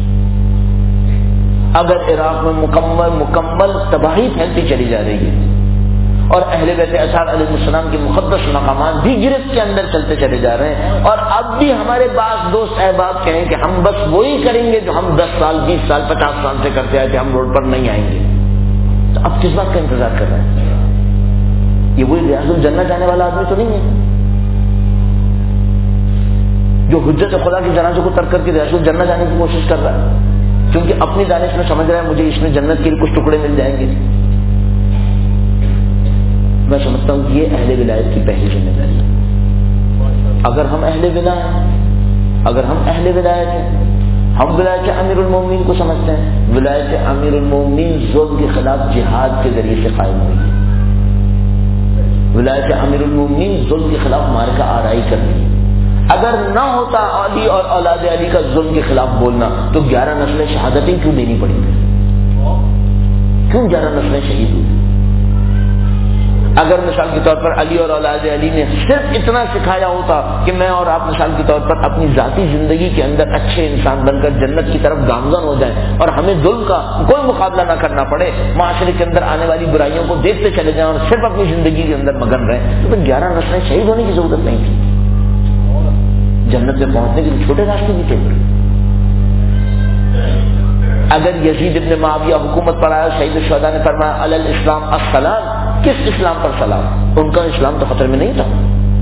اگر عراق میں مکمل مکمل تباہی پھیلتی چلی جا رہی ہے اور اہل بیت اطہار علیہ السلام کے مقدس مقامات بھی گرفت کے اندر چلتے چلے جا رہے ہیں، اور اب بھی ہمارے بعض دوست احباب کہیں کہ ہم بس وہی کریں گے جو ہم دس سال بیس سال پچاس سال سے کرتے آئے تھے، ہم روڈ پر نہیں آئیں گے، تو اب کس بات کا انتظار کر رہے ہیں؟ یہ وہی ریاض الجنہ جانے والا آدمی تو نہیں ہے جو حجت خدا کی جنازوں کو ترک کر کے ریاض الجنہ جانے کی کوشش کر رہا ہے کیونکہ اپنی دانش میں سمجھ رہا ہے مجھے اس میں جنت کے لیے کچھ ٹکڑے مل جائیں گے۔ میں سمجھتا ہوں یہ اہل ولایت کی پہلی ذمہ داری ہے۔ اگر ہم اہل ولایت ہیں، اگر ہم اہل ولایت ہیں، ہم ولایت امیر المومنین کو سمجھتے ہیں، ولایت امیر المومنین ظلم کے خلاف جہاد کے ذریعے سے قائم ہوئی ہے، ولایت امیر المومنین ظلم کے خلاف مارکہ آرائی کرتی ہے۔ اگر نہ ہوتا علی اور اولاد علی کا ظلم کے خلاف بولنا تو گیارہ نسلیں شہادتیں کیوں دینی پڑی تھی؟ کیوں گیارہ نسلیں شہید ہوئی؟ اگر مثال کے طور پر علی اور اولاد علی نے صرف اتنا سکھایا ہوتا کہ میں اور آپ مثال کے طور پر اپنی ذاتی زندگی کے اندر اچھے انسان بن کر جنت کی طرف گامزن ہو جائیں اور ہمیں ظلم کا کوئی مقابلہ نہ کرنا پڑے، معاشرے کے اندر آنے والی برائیوں کو دیکھتے چلے جائیں اور صرف اپنی زندگی کے اندر مگن رہیں، تو پھر گیارہ نسلیں شہید ہونے کی ضرورت نہیں تھی۔ جنت میں پہنچنے کے لیے چھوٹے راستے بھی تھے۔ اگر یزید ابن معاویہ حکومت پر آیا، شہید الشہداء نے فرمایا علی الاسلام السلام، کس اسلام پر سلام؟ ان کا اسلام تو خطر میں نہیں تھا۔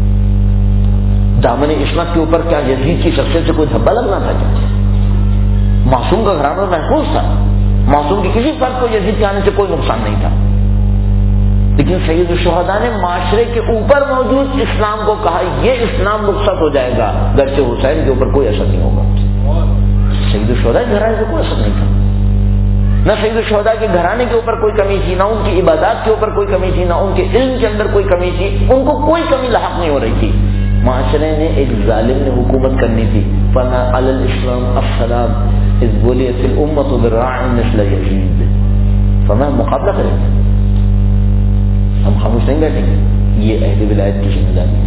دامن عصمت کے اوپر کیا یزید کی شخصیت سے کوئی دھبا لگنا تھا کیا؟ معصوم کا گھرانہ محفوظ تھا، معصوم کی کسی فرد کو یزید کے آنے سے کوئی نقصان نہیں تھا، لیکن سید الشہداء نے معاشرے کے اوپر موجود اسلام کو کہا یہ اسلام رخصت ہو جائے گا، گرچہ حسین کے اوپر کوئی اثر نہیں ہوگا۔ سید الشہداء کے گھرانے سے کوئی اثر نہیں تھا، نہ سید الشہداء کے گھرانے کے اوپر کوئی کمی تھی، نہ ان کی عبادات کے اوپر کوئی کمی تھی، نہ ان کے علم کے اندر کوئی کمی تھی، ان کو کوئی کمی لاحق نہیں ہو رہی تھی۔ معاشرے نے ایک ظالم نے حکومت کرنی تھی، فنا علی الاسلام السلام اذ بولیت الامت بالراع مثل یزید، فرمایا مقابلہ کریں گے، ہم خاموش نہیں بیٹھیں گے۔ یہ اہل ولایت کی ذمہ داری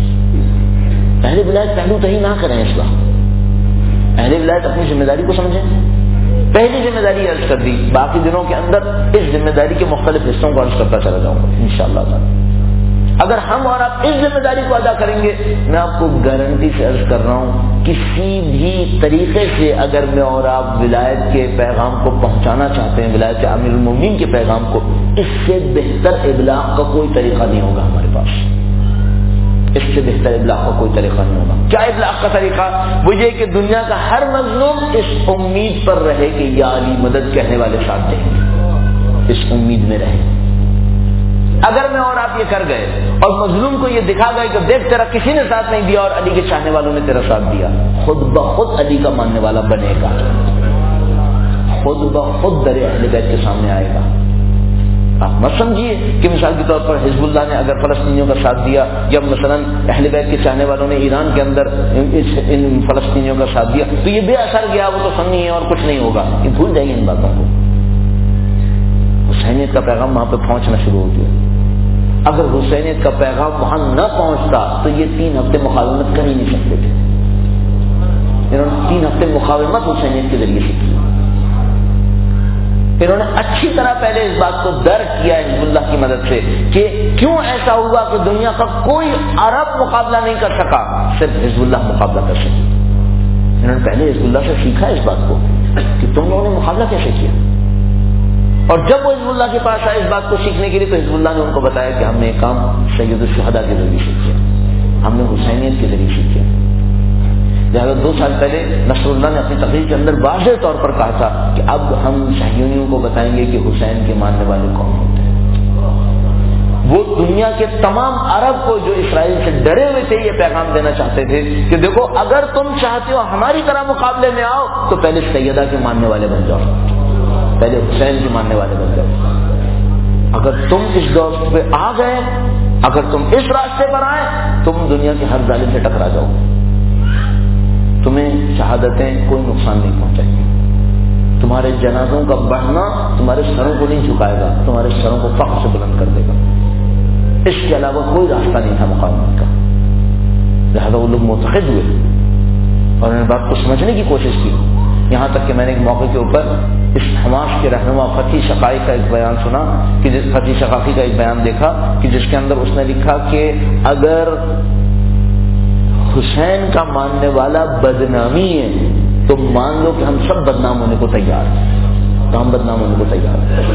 ہے۔ اہل ولایت پہلو تہی نہ کریں اصلاح، اہل ولایت اپنی ذمہ داری کو سمجھیں۔ پہلی ذمہ داری عرض کر دی، باقی دنوں کے اندر اس ذمہ داری کے مختلف حصوں کو عرض کرتا چلا جاؤں گا انشاءاللہ تعالی۔ اگر ہم اور آپ اس ذمہ داری کو ادا کریں گے، میں آپ کو گارنٹی سے عرض کر رہا ہوں کسی بھی طریقے سے اگر میں اور آپ ولایت کے پیغام کو پہنچانا چاہتے ہیں، ولایت امیر المومنین کے پیغام کو، اس سے بہتر ابلاغ کا کوئی طریقہ نہیں ہوگا ہمارے پاس، اس سے بہتر ابلاغ کا کوئی طریقہ نہیں ہوگا۔ کیا ابلاغ کا طریقہ؟ وہ یہ کہ دنیا کا ہر مظلوم اس امید پر رہے کہ یا علی مدد کہنے والے ساتھ دیں گے، اس امید میں رہے۔ اگر میں اور آپ یہ کر گئے اور مظلوم کو یہ دکھا گئے کہ دیکھ تیرا کسی نے ساتھ نہیں دیا اور علی کے چاہنے والوں نے تیرا ساتھ دیا، خود بخود علی کا ماننے والا بنے گا، خود بخود در اہل بیت کے سامنے آئے گا۔ آپ مت سمجھیے کہ مثال کے طور پر حزب اللہ نے اگر فلسطینیوں کا ساتھ دیا یا مثلا اہل بیت کے چاہنے والوں نے ایران کے اندر ان فلسطینیوں کا ساتھ دیا تو یہ بے اثر گیا، وہ تو سنی ہے اور کچھ نہیں ہوگا، یہ بھول جائیے ان باتوں کو۔ حسینیت کا پیغام وہاں پہ پہنچنا شروع ہو گیا۔ اگر حسینیت کا پیغام وہاں نہ پہنچتا تو یہ تین ہفتے مقاومت کر ہی نہیں سکتے تھے۔ انہوں نے تین ہفتے مقاومت حسینیت کے ذریعے سے کی۔ انہوں نے اچھی طرح پہلے اس بات کو درک کیا حزب اللہ کی مدد سے کہ کیوں ایسا ہوا کہ دنیا کا کوئی عرب مقابلہ نہیں کر سکا، صرف حزب اللہ مقابلہ کر سکے۔ انہوں نے پہلے حزب اللہ سے سیکھا اس بات کو کہ تم لوگوں نے مقابلہ کیسے کیا، اور جب وہ حزب اللہ کے پاس آئے اس بات کو سیکھنے کے لیے تو حزب اللہ نے ان کو بتایا کہ ہم نے ایک کام سید الشہداء کے ذریعے سے کیا، ہم نے حسینیت کے ذریعے سے کیا۔ لہٰذا دو سال پہلے نصر اللہ نے اپنی تقریر کے اندر واضح طور پر کہا تھا کہ اب ہم صہیونیوں کو بتائیں گے کہ حسین کے ماننے والے کون ہوتے ہیں۔ وہ دنیا کے تمام عرب کو جو اسرائیل سے ڈرے ہوئے تھے یہ پیغام دینا چاہتے تھے کہ دیکھو اگر تم چاہتے ہو ہماری طرح مقابلے میں آؤ تو پہلے سیدہ کے ماننے والے بن جاؤ، پہلے حسین کے ماننے والے بن جاؤ۔ اگر تم اس دور پہ آ گئے، اگر تم اس راستے پر آئے، تم دنیا کے ہر ظالم سے ٹکرا جاؤ، تمہیں شہادتیں کوئی نقصان نہیں پہنچائیں گی، تمہارے جنازوں کا بڑھنا تمہارے سروں کو نہیں جھکائے گا، تمہارے سروں کو فخر سے بلند کر دے گا، اس کے علاوہ کوئی راستہ نہیں تھا مقاومت کا۔ لہذا وہ لوگ متحد ہوئے اور انہوں نے بات کو سمجھنے کی کوشش کی، یہاں تک کہ میں نے ایک موقع کے اوپر اس حماس کے رہنما فتح شقاقی کا ایک بیان سنا کہ جس فتح شقاقی کا ایک بیان دیکھا کہ جس کے اندر اس نے لکھا کہ اگر حسین کا ماننے والا بدنامی ہے تو مان لو کہ ہم سب بدنام ہونے کو تیار ہیں، تو ہم بدنام ہونے کو تیار ہیں۔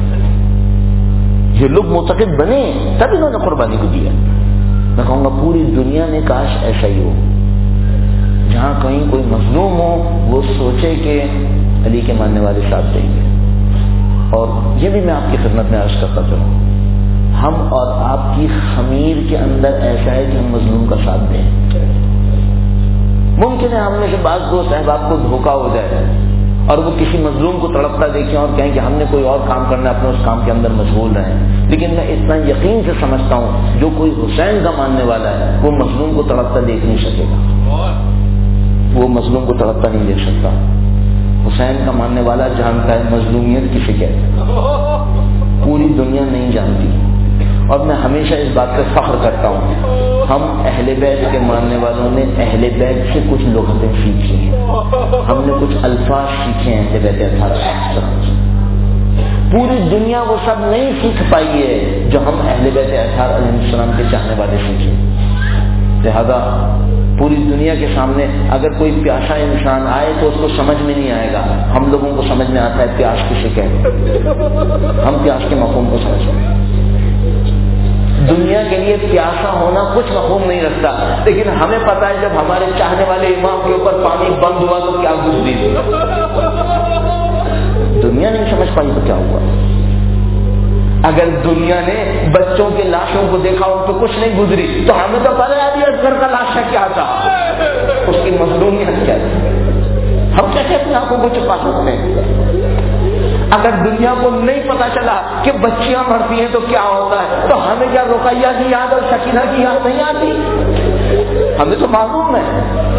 یہ لوگ معتقد بنے تب انہوں نے قربانی کو دیا۔ میں کہوں گا پوری دنیا نے کاش ایسا ہی ہو، جہاں کہیں کوئی مظلوم ہو وہ سوچے کہ علی کے ماننے والے ساتھ دیں گے۔ اور یہ بھی میں آپ کی خدمت میں عرض کرتا چلوں، ہم اور آپ کی خمیر کے اندر ایسا ہے کہ ہم مظلوم کا ساتھ دیں۔ ممکن ہے ہم میں سے بعض دوست احباب کو دھوکہ ہو جائے اور وہ کسی مظلوم کو تڑپتا دیکھیں اور کہیں کہ ہم نے کوئی اور کام کرنا ہے، اپنے اس کام کے اندر مشغول رہیں، لیکن میں اتنا یقین سے سمجھتا ہوں جو کوئی حسین کا ماننے والا ہے وہ مظلوم کو تڑپتا دیکھ نہیں سکے گا، وہ مظلوم کو تڑپتا نہیں دیکھ سکتا۔ حسین کا ماننے والا جانتا ہے مظلومیت کسے کہتے ہیں، پوری دنیا نہیں جانتی، اور میں ہمیشہ اس بات پہ فخر کرتا ہوں ہم اہل بیت کے ماننے والوں نے اہل بیت سے کچھ لغتیں سیکھی ہیں، ہم نے کچھ الفاظ سیکھے ہیں اہل بیت اطہار، پوری دنیا وہ سب نہیں سیکھ پائی ہے جو ہم اہل بیت اطہار علیہ السلام کے چاہنے والے سیکھے۔ لہذا پوری دنیا کے سامنے اگر کوئی پیاسا انسان آئے تو اس کو سمجھ میں نہیں آئے گا، ہم لوگوں کو سمجھ میں آتا ہے پیاس کسے کہتے ہیں، ہم پیاس کے مفہوم کو سمجھتے ہیں۔ دنیا کے لیے پیاسا ہونا کچھ مفہوم نہیں رکھتا، لیکن ہمیں پتا ہے جب ہمارے چاہنے والے امام کے اوپر پانی بند ہوا تو کیا گزری تھی، دنیا نہیں سمجھ پائی تو کیا ہوا۔ اگر دنیا نے بچوں کے لاشوں کو دیکھا ان پہ کچھ نہیں گزری تو ہمیں تو پتا ہے اصغر کا لاشا کیا تھا، اس کی مظلومیت کیا تھی، ہم کیسے اپنی آنکھوں کو چھپا سکتے ہیں۔ اگر دنیا کو نہیں پتا چلا کہ بچیاں مرتی ہیں تو کیا ہوتا ہے تو ہمیں کیا رقیہ کی یاد اور سکینہ کی یاد نہیں آتی، ہمیں تو معلوم ہے۔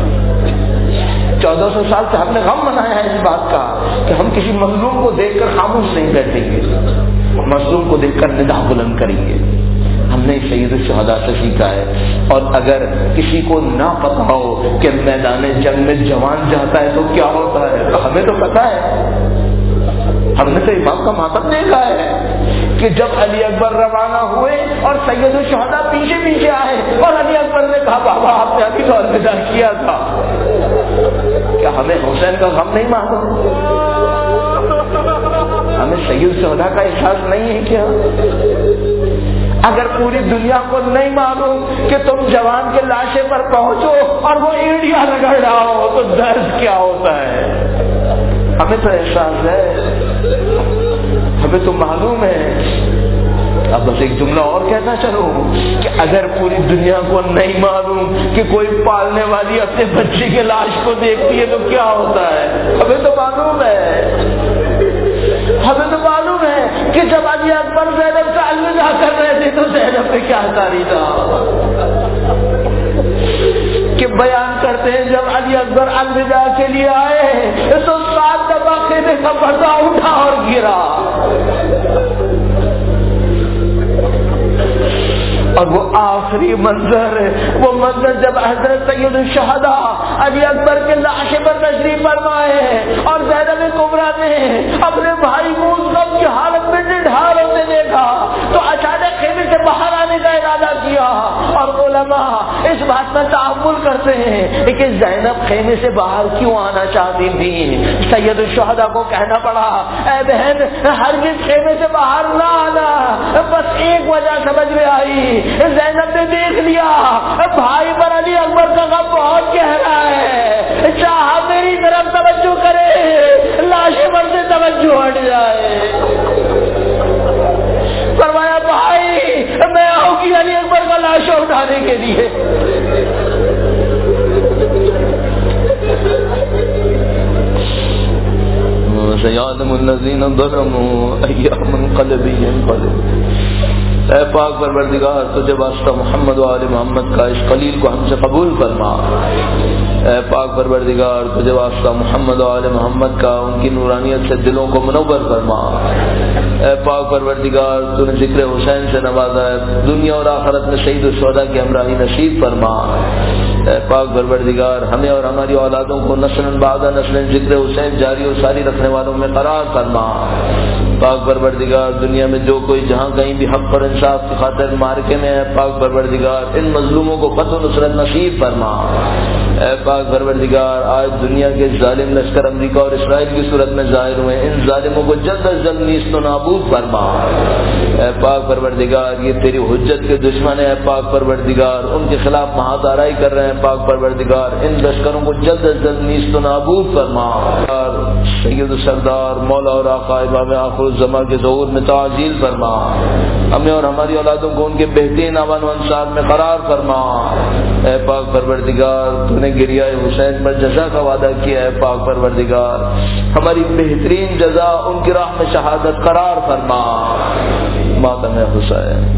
چودہ سو سال سے ہم نے غم منایا ہے اس بات کا کہ ہم کسی مظلوم کو دیکھ کر خاموش نہیں بیٹھیں گے، مظلوم کو دیکھ کر ندا بلند کریں گے۔ ہم نے سید الشہداء سے سیکھا ہے، اور اگر کسی کو نہ پتا ہو کہ میدان جنگ میں جوان جاتا ہے تو کیا ہوتا ہے تو ہمیں تو پتا ہے، ہم نے تو امام کا ماتم دیکھا ہے کہ جب علی اکبر روانہ ہوئے اور سید الشہداء پیچھے پیچھے آئے اور علی اکبر نے کہا بابا آپ نے ابھی تو الوداع کیا تھا، کیا ہمیں حسین کا غم نہیں معلوم، ہمیں سید الشہداء کا احساس نہیں ہے کیا؟ اگر پوری دنیا کو نہیں معلوم کہ تم جوان کے لاشے پر پہنچو اور وہ اینٹیاں رگڑ رہا ہو تو درد کیا ہوتا ہے، ہمیں تو احساس ہے، ہمیں تو معلوم ہے۔ اب بس ایک جملہ اور کہنا چلوں کہ اگر پوری دنیا کو نہیں معلوم کہ کوئی پالنے والی اپنے بچے کے لاش کو دیکھتی ہے تو کیا ہوتا ہے، ہمیں تو معلوم ہے، ہمیں تو معلوم ہے کہ جب علی اکبر زینب کا الوداع کر رہے تھے تو زینب پہ کیا جاری تھا، کہ بیان کرتے ہیں جب علی اکبر الوداع کے لیے آئے تو سات دفعہ خیمے کا پردہ اٹھا اور گرا، اور وہ آخری منظر، وہ منظر جب حضرت سید الشہداء علی اکبر کے لاشے پر تشریف فرمائے اور زینب کبریٰ نے اپنے بھائی کو اس غم کی حالت میں ڈھال ہوتے دیکھا تو اچانک خیمے سے باہر آنے کا ارادہ کیا، اور علماء اس بات میں تأمل کرتے ہیں کہ زینب خیمے سے باہر کیوں آنا چاہتی تھی۔ سید الشہداء کو کہنا پڑا اے بہن ہرگز خیمے سے باہر نہ آنا، بس ایک وجہ سمجھ میں آئی، زینب نے دیکھ لیا بھائی پر علی اکبر کا غم بہت گہرا ہے، چاہا میری طرف توجہ کرے لاشیں پر سے توجہ ہٹ جائے۔ فرمایا بھائی میں آؤں گی علی اکبر کا لاشیں اٹھانے کے لیے۔ سیعلم الذین ظلموا ای منقلب ینقلب۔ اے پاک پروردگار تجھے واسطہ محمد و آل محمد کا اس قلیل کو ہم سے قبول فرما۔ اے پاک پروردگار تجھے واسطہ محمد و آل محمد کا ان کی نورانیت سے دلوں کو منور فرما۔ اے پاک پروردگار تو نے ذکر حسین سے نوازا ہے، دنیا اور آخرت میں سید الشہداء کی ہمراہی نصیب فرما۔ اے پاک پروردگار ہمیں اور ہماری اولادوں کو نسل بعد نسل ذکر حسین جاری و ساری رکھنے والوں میں قرار فرما۔ پاک پروردگار دنیا میں جو کوئی جہاں کہیں بھی حق اور انصاف کی خاطر مارکے میں ہے، پاک پروردگار ان مظلوموں کو فتح و نصرت نصیب فرما۔ اے پاک پروردگار آج دنیا کے ظالم لشکر امریکہ اور اسرائیل کی صورت میں ظاہر ہوئے، ان ظالموں کو جلد از جلد نیست و نابود فرما۔ اے پاک پروردگار یہ تیری حجت کے دشمن ہیں، پاک پروردگار ان کے خلاف مہات آرائی کر رہے ہیں، پاک پروردگار ان لشکروں کو جلد از جلد نیست و نابود فرما۔ سید سردار مولا اور آقا امام آخر الزمان کے ظہور میں تعجیل فرما، ہمیں اور ہماری اولادوں کو ان کے بہترین اعوان و انصار میں قرار فرما۔ اے پاک پروردگار تو نے گریہ حسین پر جزا کا وعدہ کیا ہے، پاک پروردگار ہماری بہترین جزا ان کی راہ میں شہادت قرار فرما۔ ماتم حسین۔